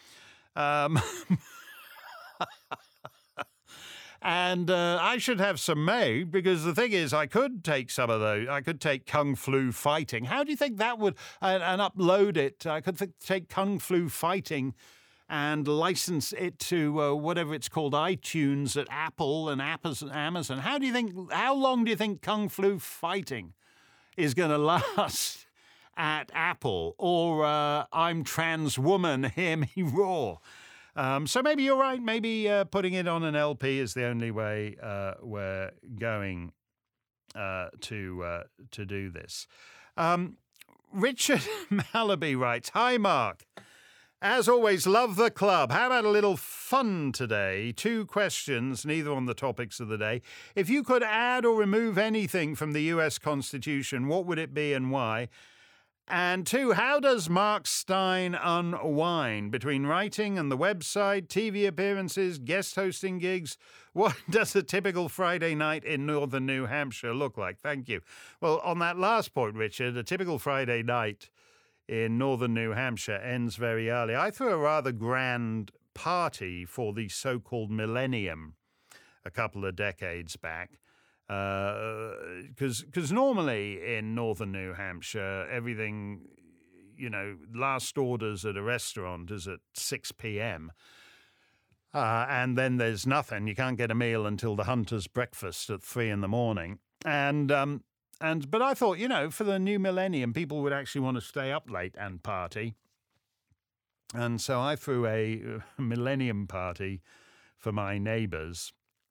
And I should have some made, because the thing is, I could take some of those. I could take Kung Flu Fighting. How do you think that would, and upload it? I could take Kung Flu Fighting and license it to whatever it's called, iTunes at Apple and Amazon. How long do you think Kung Flu Fighting is going to last at Apple? Or I'm Trans Woman, Hear Me Roar. So maybe you're right. Maybe putting it on an LP is the only way we're going to do this. Richard Malaby writes, "Hi, Mark. As always, love the club. How about a little fun today? 2 questions, neither on the topics of the day. If you could add or remove anything from the US Constitution, what would it be and why? And 2, how does Mark Steyn unwind between writing and the website, TV appearances, guest hosting gigs? What does a typical Friday night in northern New Hampshire look like?" Thank you. Well, on that last point, Richard, a typical Friday night in northern New Hampshire ends very early. I threw a rather grand party for the so-called millennium a couple of decades back. Because normally in northern New Hampshire, everything, last orders at a restaurant is at 6 p.m. And then there's nothing. You can't get a meal until the hunter's breakfast at 3 in the morning. But I thought, for the new millennium, people would actually want to stay up late and party. And so I threw a millennium party for my neighbours.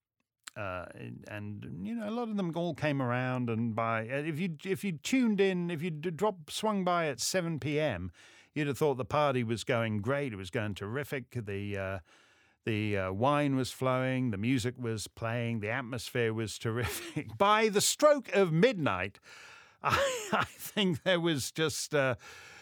And a lot of them all came around, and if you tuned in, if you swung by at 7 p.m., you'd have thought the party was going great. It was going terrific. The wine was flowing, the music was playing, the atmosphere was terrific. By the stroke of midnight, I think there was just me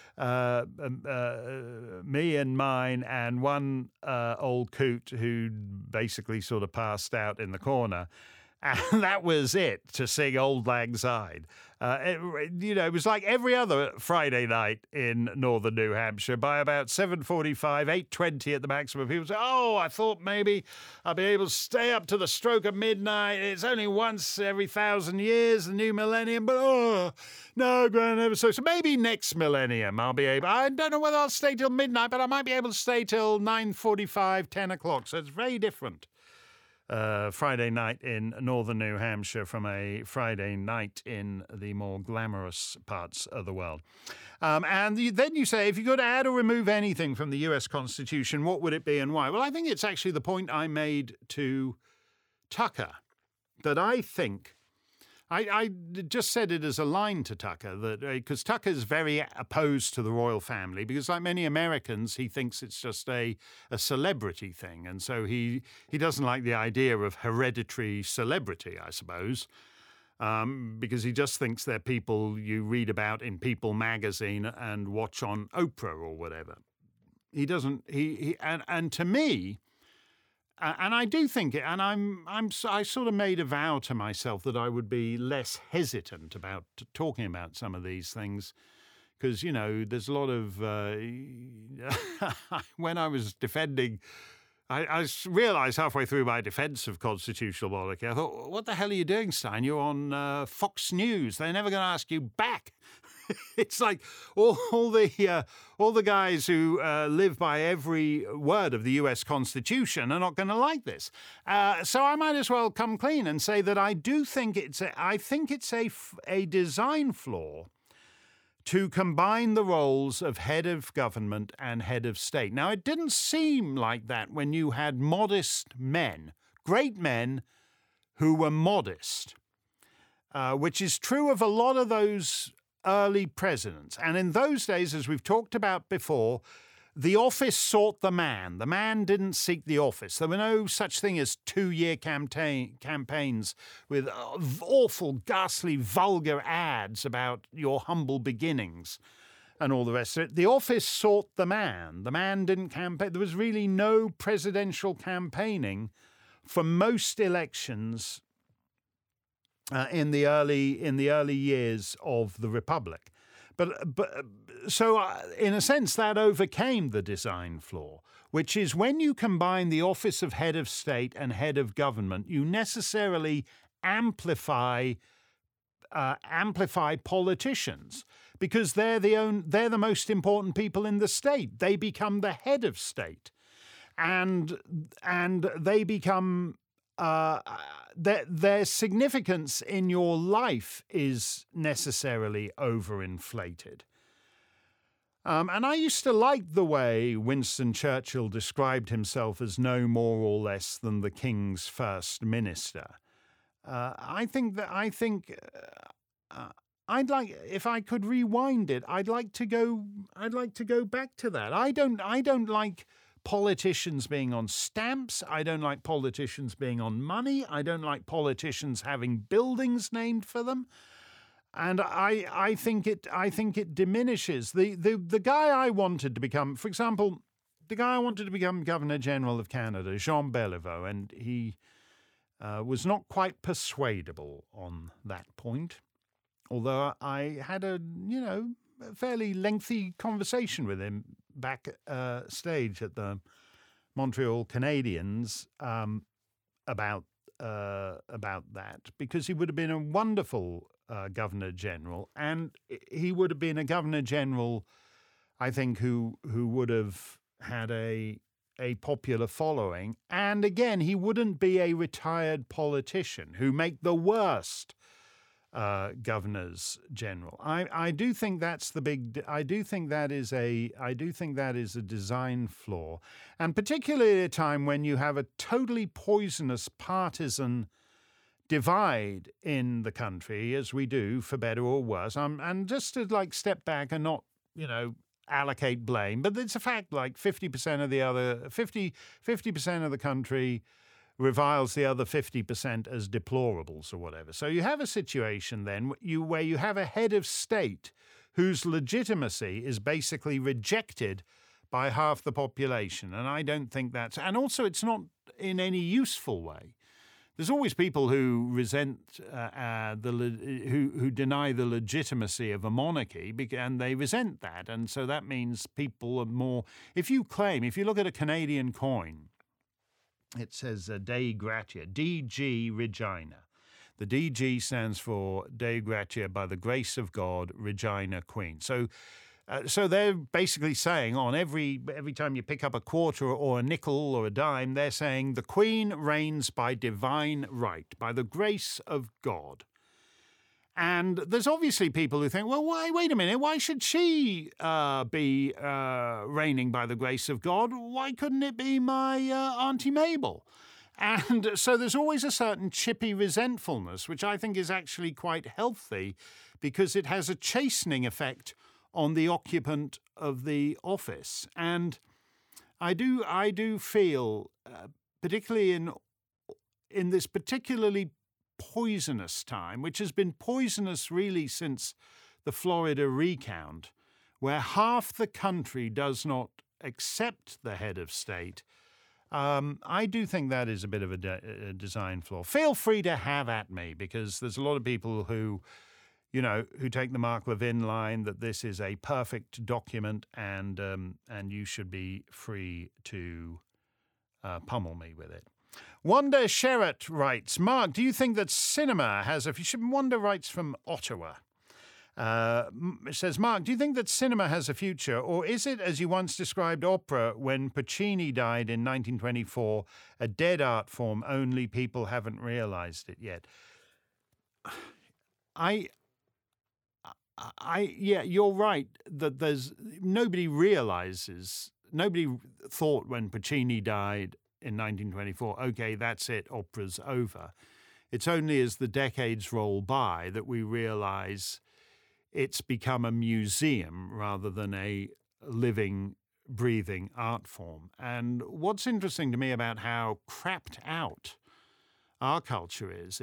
and mine and one old coot who basically sort of passed out in the corner. And that was it, to sing Auld Lang Syne. It was like every other Friday night in northern New Hampshire. By about 7:45, 8:20 at the maximum, people say, I thought maybe I'll be able to stay up to the stroke of midnight. It's only once every 1,000 years, the new millennium, but no, grand never so. So maybe next millennium I'll be able, I don't know whether I'll stay till midnight, but I might be able to stay till 9:45, 10 o'clock. So it's very different. Friday night in northern New Hampshire from a Friday night in the more glamorous parts of the world. Then you say, if you could add or remove anything from the US Constitution, what would it be and why? Well, I think it's actually the point I made to Tucker, that I think, I just said it as a line to Tucker, that because Tucker's very opposed to the royal family, because like many Americans, he thinks it's just a celebrity thing. And so he doesn't like the idea of hereditary celebrity, I suppose, because he just thinks they're people you read about in People magazine and watch on Oprah or whatever. He doesn't, and to me, and I do think it, and I sort of made a vow to myself that I would be less hesitant about talking about some of these things, because, you know, there's a lot of, when I was defending, I realised halfway through my defence of constitutional monarchy, I thought, what the hell are you doing, Stein? You're on Fox News. They're never going to ask you back. It's like all the guys who live by every word of the U.S. Constitution are not going to like this. So I might as well come clean and say that I do think it's a design flaw to combine the roles of head of government and head of state. Now, it didn't seem like that when you had modest men, great men who were modest, which is true of a lot of those early presidents. And in those days, as we've talked about before, the office sought the man. The man didn't seek the office. There were no such thing as 2-year campaigns with awful, ghastly, vulgar ads about your humble beginnings and all the rest of it. The office sought the man. The man didn't campaign. There was really no presidential campaigning for most elections in the early years of the Republic. So in a sense, that overcame the design flaw, which is when you combine the office of head of state and head of government, you necessarily amplify politicians, because they're the most important people in the state. They become the head of state, and they become their significance in your life is necessarily overinflated. And I used to like the way Winston Churchill described himself as no more or less than the king's first minister. I'd like, if I could rewind it, I'd like to go back to that. I don't like politicians being on stamps. I don't like politicians being on money. I don't like politicians having buildings named for them. And I think it diminishes the guy I wanted to become. For example, the guy I wanted to become Governor General of Canada, Jean Béliveau, and he was not quite persuadable on that point. Although I had a fairly lengthy conversation with him back stage at the Montreal Canadiens about that, because he would have been a wonderful Governor General, and he would have been a Governor General, I think, who would have had a popular following. And again, he wouldn't be a retired politician who make the worst governors general. I do think that's the big. I do think that is a design flaw, and particularly at a time when you have a totally poisonous partisan divide in the country, as we do, for better or worse. And just to step back and not allocate blame, but it's a fact. 50% of the country reviles the other 50% as deplorables or whatever. So you have a situation then where you have a head of state whose legitimacy is basically rejected by half the population. And I don't think that's... And also it's not in any useful way. There's always people who resent, who deny the legitimacy of a monarchy, and they resent that. And so that means people are more... If you look at a Canadian coin, it says Dei Gratia, DG Regina. The DG stands for Dei Gratia, by the grace of God, Regina Queen. So So they're basically saying on every time you pick up a quarter or a nickel or a dime, they're saying the Queen reigns by divine right, by the grace of God. And there's obviously people who think, well, wait a minute, why should she be reigning by the grace of God? Why couldn't it be my Auntie Mabel? And so there's always a certain chippy resentfulness, which I think is actually quite healthy because it has a chastening effect on the occupant of the office. And I do feel, particularly in this particularly poisonous time, which has been poisonous really since the Florida recount, where half the country does not accept the head of state, I do think that is a bit of a design flaw. Feel free to have at me, because there's a lot of people who take the Mark Levin line that this is a perfect document and you should be free to pummel me with it. Wanda Sherratt writes, Mark, do you think that cinema has a future? Wanda writes from Ottawa. It says, Mark, do you think that cinema has a future, or is it, as you once described opera when Puccini died in 1924, a dead art form, only people haven't realized it yet? Yeah, you're right that nobody thought when Puccini died in 1924, okay, that's it, opera's over. It's only as the decades roll by that we realize it's become a museum rather than a living, breathing art form. And what's interesting to me about how crapped out our culture is,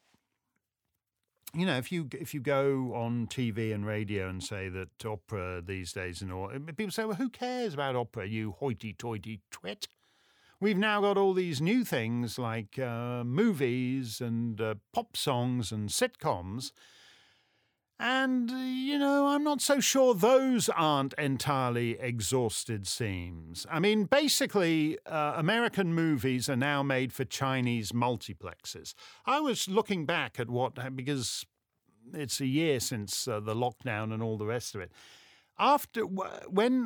if you go on TV and radio and say that opera these days and all, people say, well, who cares about opera, you hoity-toity twit? We've now got all these new things like movies and pop songs and sitcoms. And, I'm not so sure those aren't entirely exhausted seams. I mean, basically, American movies are now made for Chinese multiplexes. I was looking back at because it's a year since the lockdown and all the rest of it. When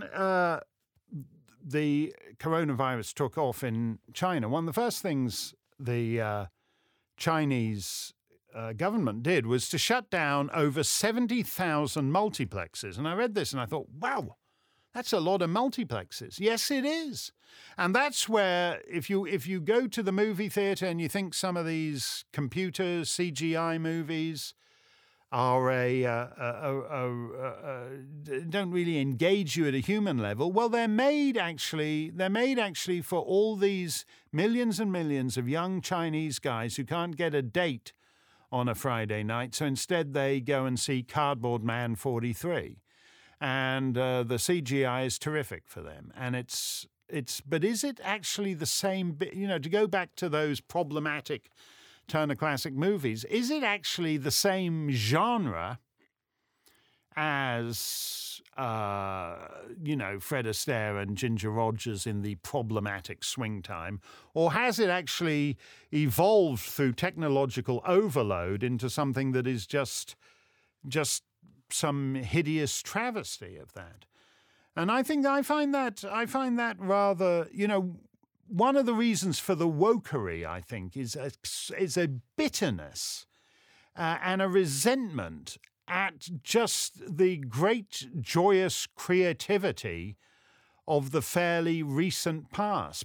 the coronavirus took off in China, one of the first things the Chinese government did was to shut down over 70,000 multiplexes. And I read this and I thought, wow, that's a lot of multiplexes. Yes, it is. And that's where if you go to the movie theater and you think some of these computer CGI movies are don't really engage you at a human level, well, they're made actually for all these millions and millions of young Chinese guys who can't get a date on a Friday night, so instead they go and see Cardboard Man 43, and the CGI is terrific for them. And but is it actually the same? To go back to those problematic Turner Classic movies, is it actually the same genre as Fred Astaire and Ginger Rogers in the problematic Swing Time, or has it actually evolved through technological overload into something that is just some hideous travesty of that? And I find that rather, one of the reasons for the wokery, I think, is a bitterness and a resentment at just the great joyous creativity of the fairly recent past.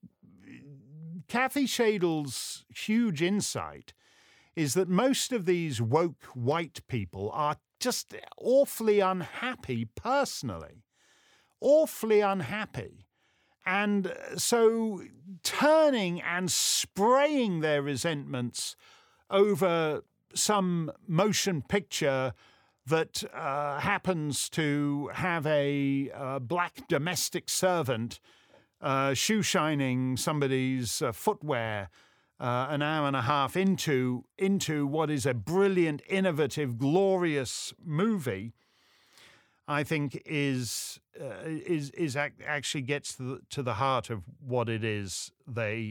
Kathy Shadle's huge insight is that most of these woke white people are just awfully unhappy personally, awfully unhappy. And so turning and spraying their resentments over some motion picture that happens to have a black domestic servant shoe-shining somebody's footwear an hour and a half into what is a brilliant, innovative, glorious movie, I think is actually gets to the heart of what it is they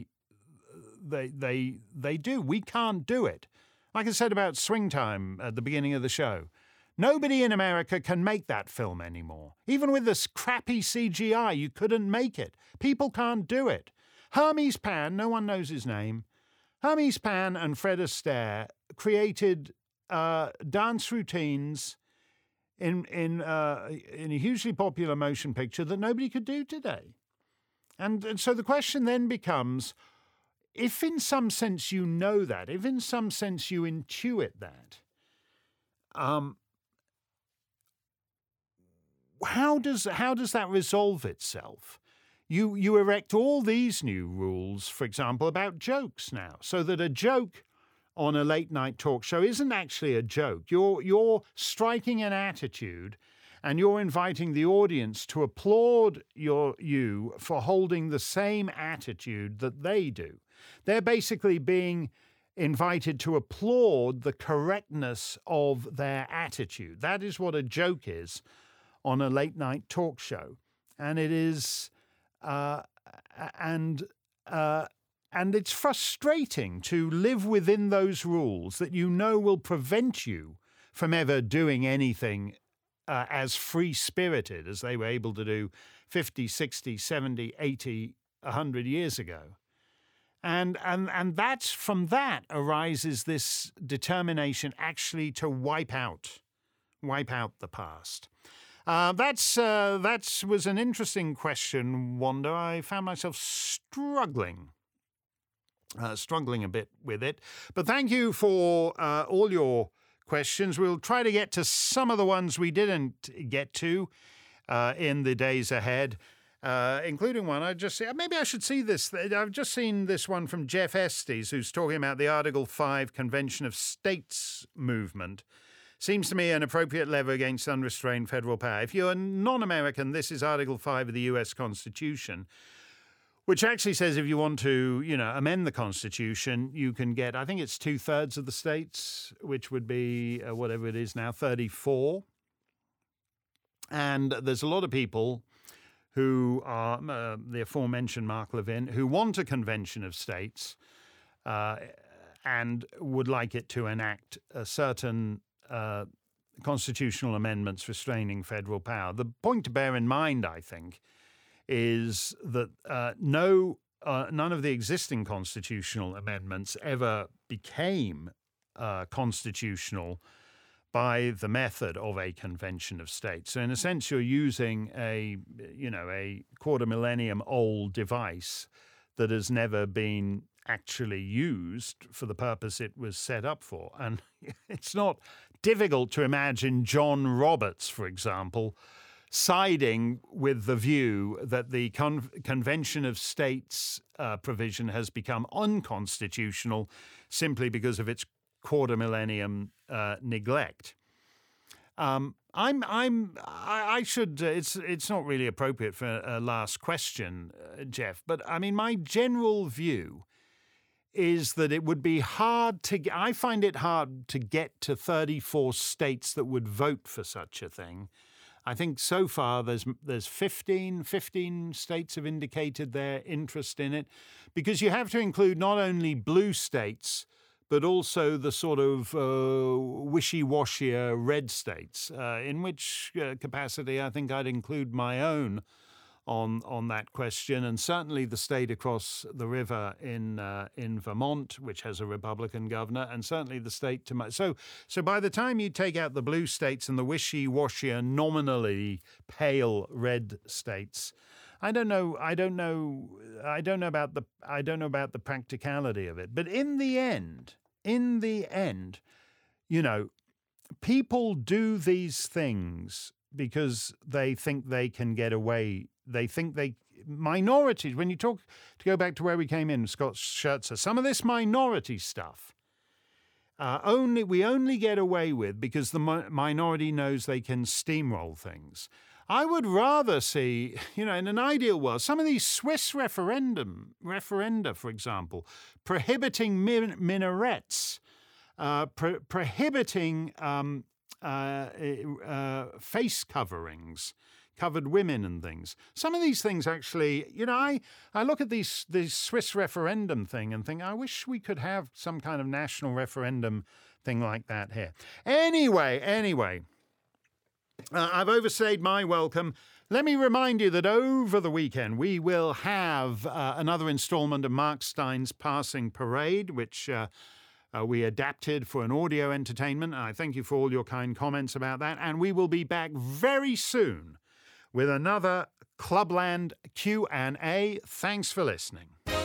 do. We can't do it. Like I said about Swing Time at the beginning of the show, Nobody in America can make that film anymore. Even with this crappy CGI, you couldn't make it. People can't do it. Hermes Pan, no one knows his name, Hermes Pan and Fred Astaire created dance routines in a hugely popular motion picture that nobody could do today. And so the question then becomes, if in some sense you know that, if in some sense you intuit that, how does that resolve itself? You erect all these new rules, for example, about jokes now, so that a joke on a late night talk show isn't actually a joke. You're striking an attitude, and you're inviting the audience to applaud you for holding the same attitude that they do. They're basically being invited to applaud the correctness of their attitude. That is what a joke is on a late night talk show, and it is, and it's frustrating to live within those rules that you know will prevent you from ever doing anything as free-spirited as they were able to do 50, 60, 70, 80, 100 years ago. And that's from that arises this determination actually to wipe out the past. That was an interesting question, Wanda. I found myself struggling a bit with it. But thank you for all your questions. We'll try to get to some of the ones we didn't get to in the days ahead, including one maybe I should see this. I've just seen this one from Jeff Estes, who's talking about the Article 5 Convention of States movement. Seems to me an appropriate lever against unrestrained federal power. If you're a non-American, this is Article 5 of the U.S. Constitution, which actually says if you want to, amend the Constitution, you can get, I think it's 2/3 of the states, which would be whatever it is now, 34. And there's a lot of people who are the aforementioned Mark Levin, who want a convention of states and would like it to enact a certain constitutional amendments restraining federal power. The point to bear in mind, I think, is that none of the existing constitutional amendments ever became constitutional by the method of a convention of states. So in a sense, you're using a quarter millennium old device that has never been actually used for the purpose it was set up for. And it's not difficult to imagine John Roberts, for example, siding with the view that the Convention of States provision has become unconstitutional simply because of its quarter millennium neglect. It's not really appropriate for a last question, Jeff, but I mean, my general view is that it would be I find it hard to get to 34 states that would vote for such a thing. I think so far there's 15 states have indicated their interest in it, because you have to include not only blue states, but also the sort of wishy-washier red states, in which capacity I think I'd include my own on that question, and certainly the state across the river in Vermont, which has a Republican governor, and certainly the state to my so by the time you take out the blue states and the wishy-washier, nominally pale red states, I don't know about the practicality of it. But in the end, people do these things because they think they can get away. Minorities, when you talk, to go back to where we came in, Scott Schertzer, some of this minority stuff, we only get away with because the minority knows they can steamroll things. I would rather see, in an ideal world, some of these Swiss referenda, for example, prohibiting minarets, prohibiting face coverings, covered women and things. Some of these things actually, I look at these Swiss referendum thing and think, I wish we could have some kind of national referendum thing like that here. Anyway, I've overstayed my welcome. Let me remind you that over the weekend we will have another instalment of Mark Stein's Passing Parade, which we adapted for an audio entertainment. I thank you for all your kind comments about that. And we will be back very soon with another Clubland Q&A. Thanks for listening.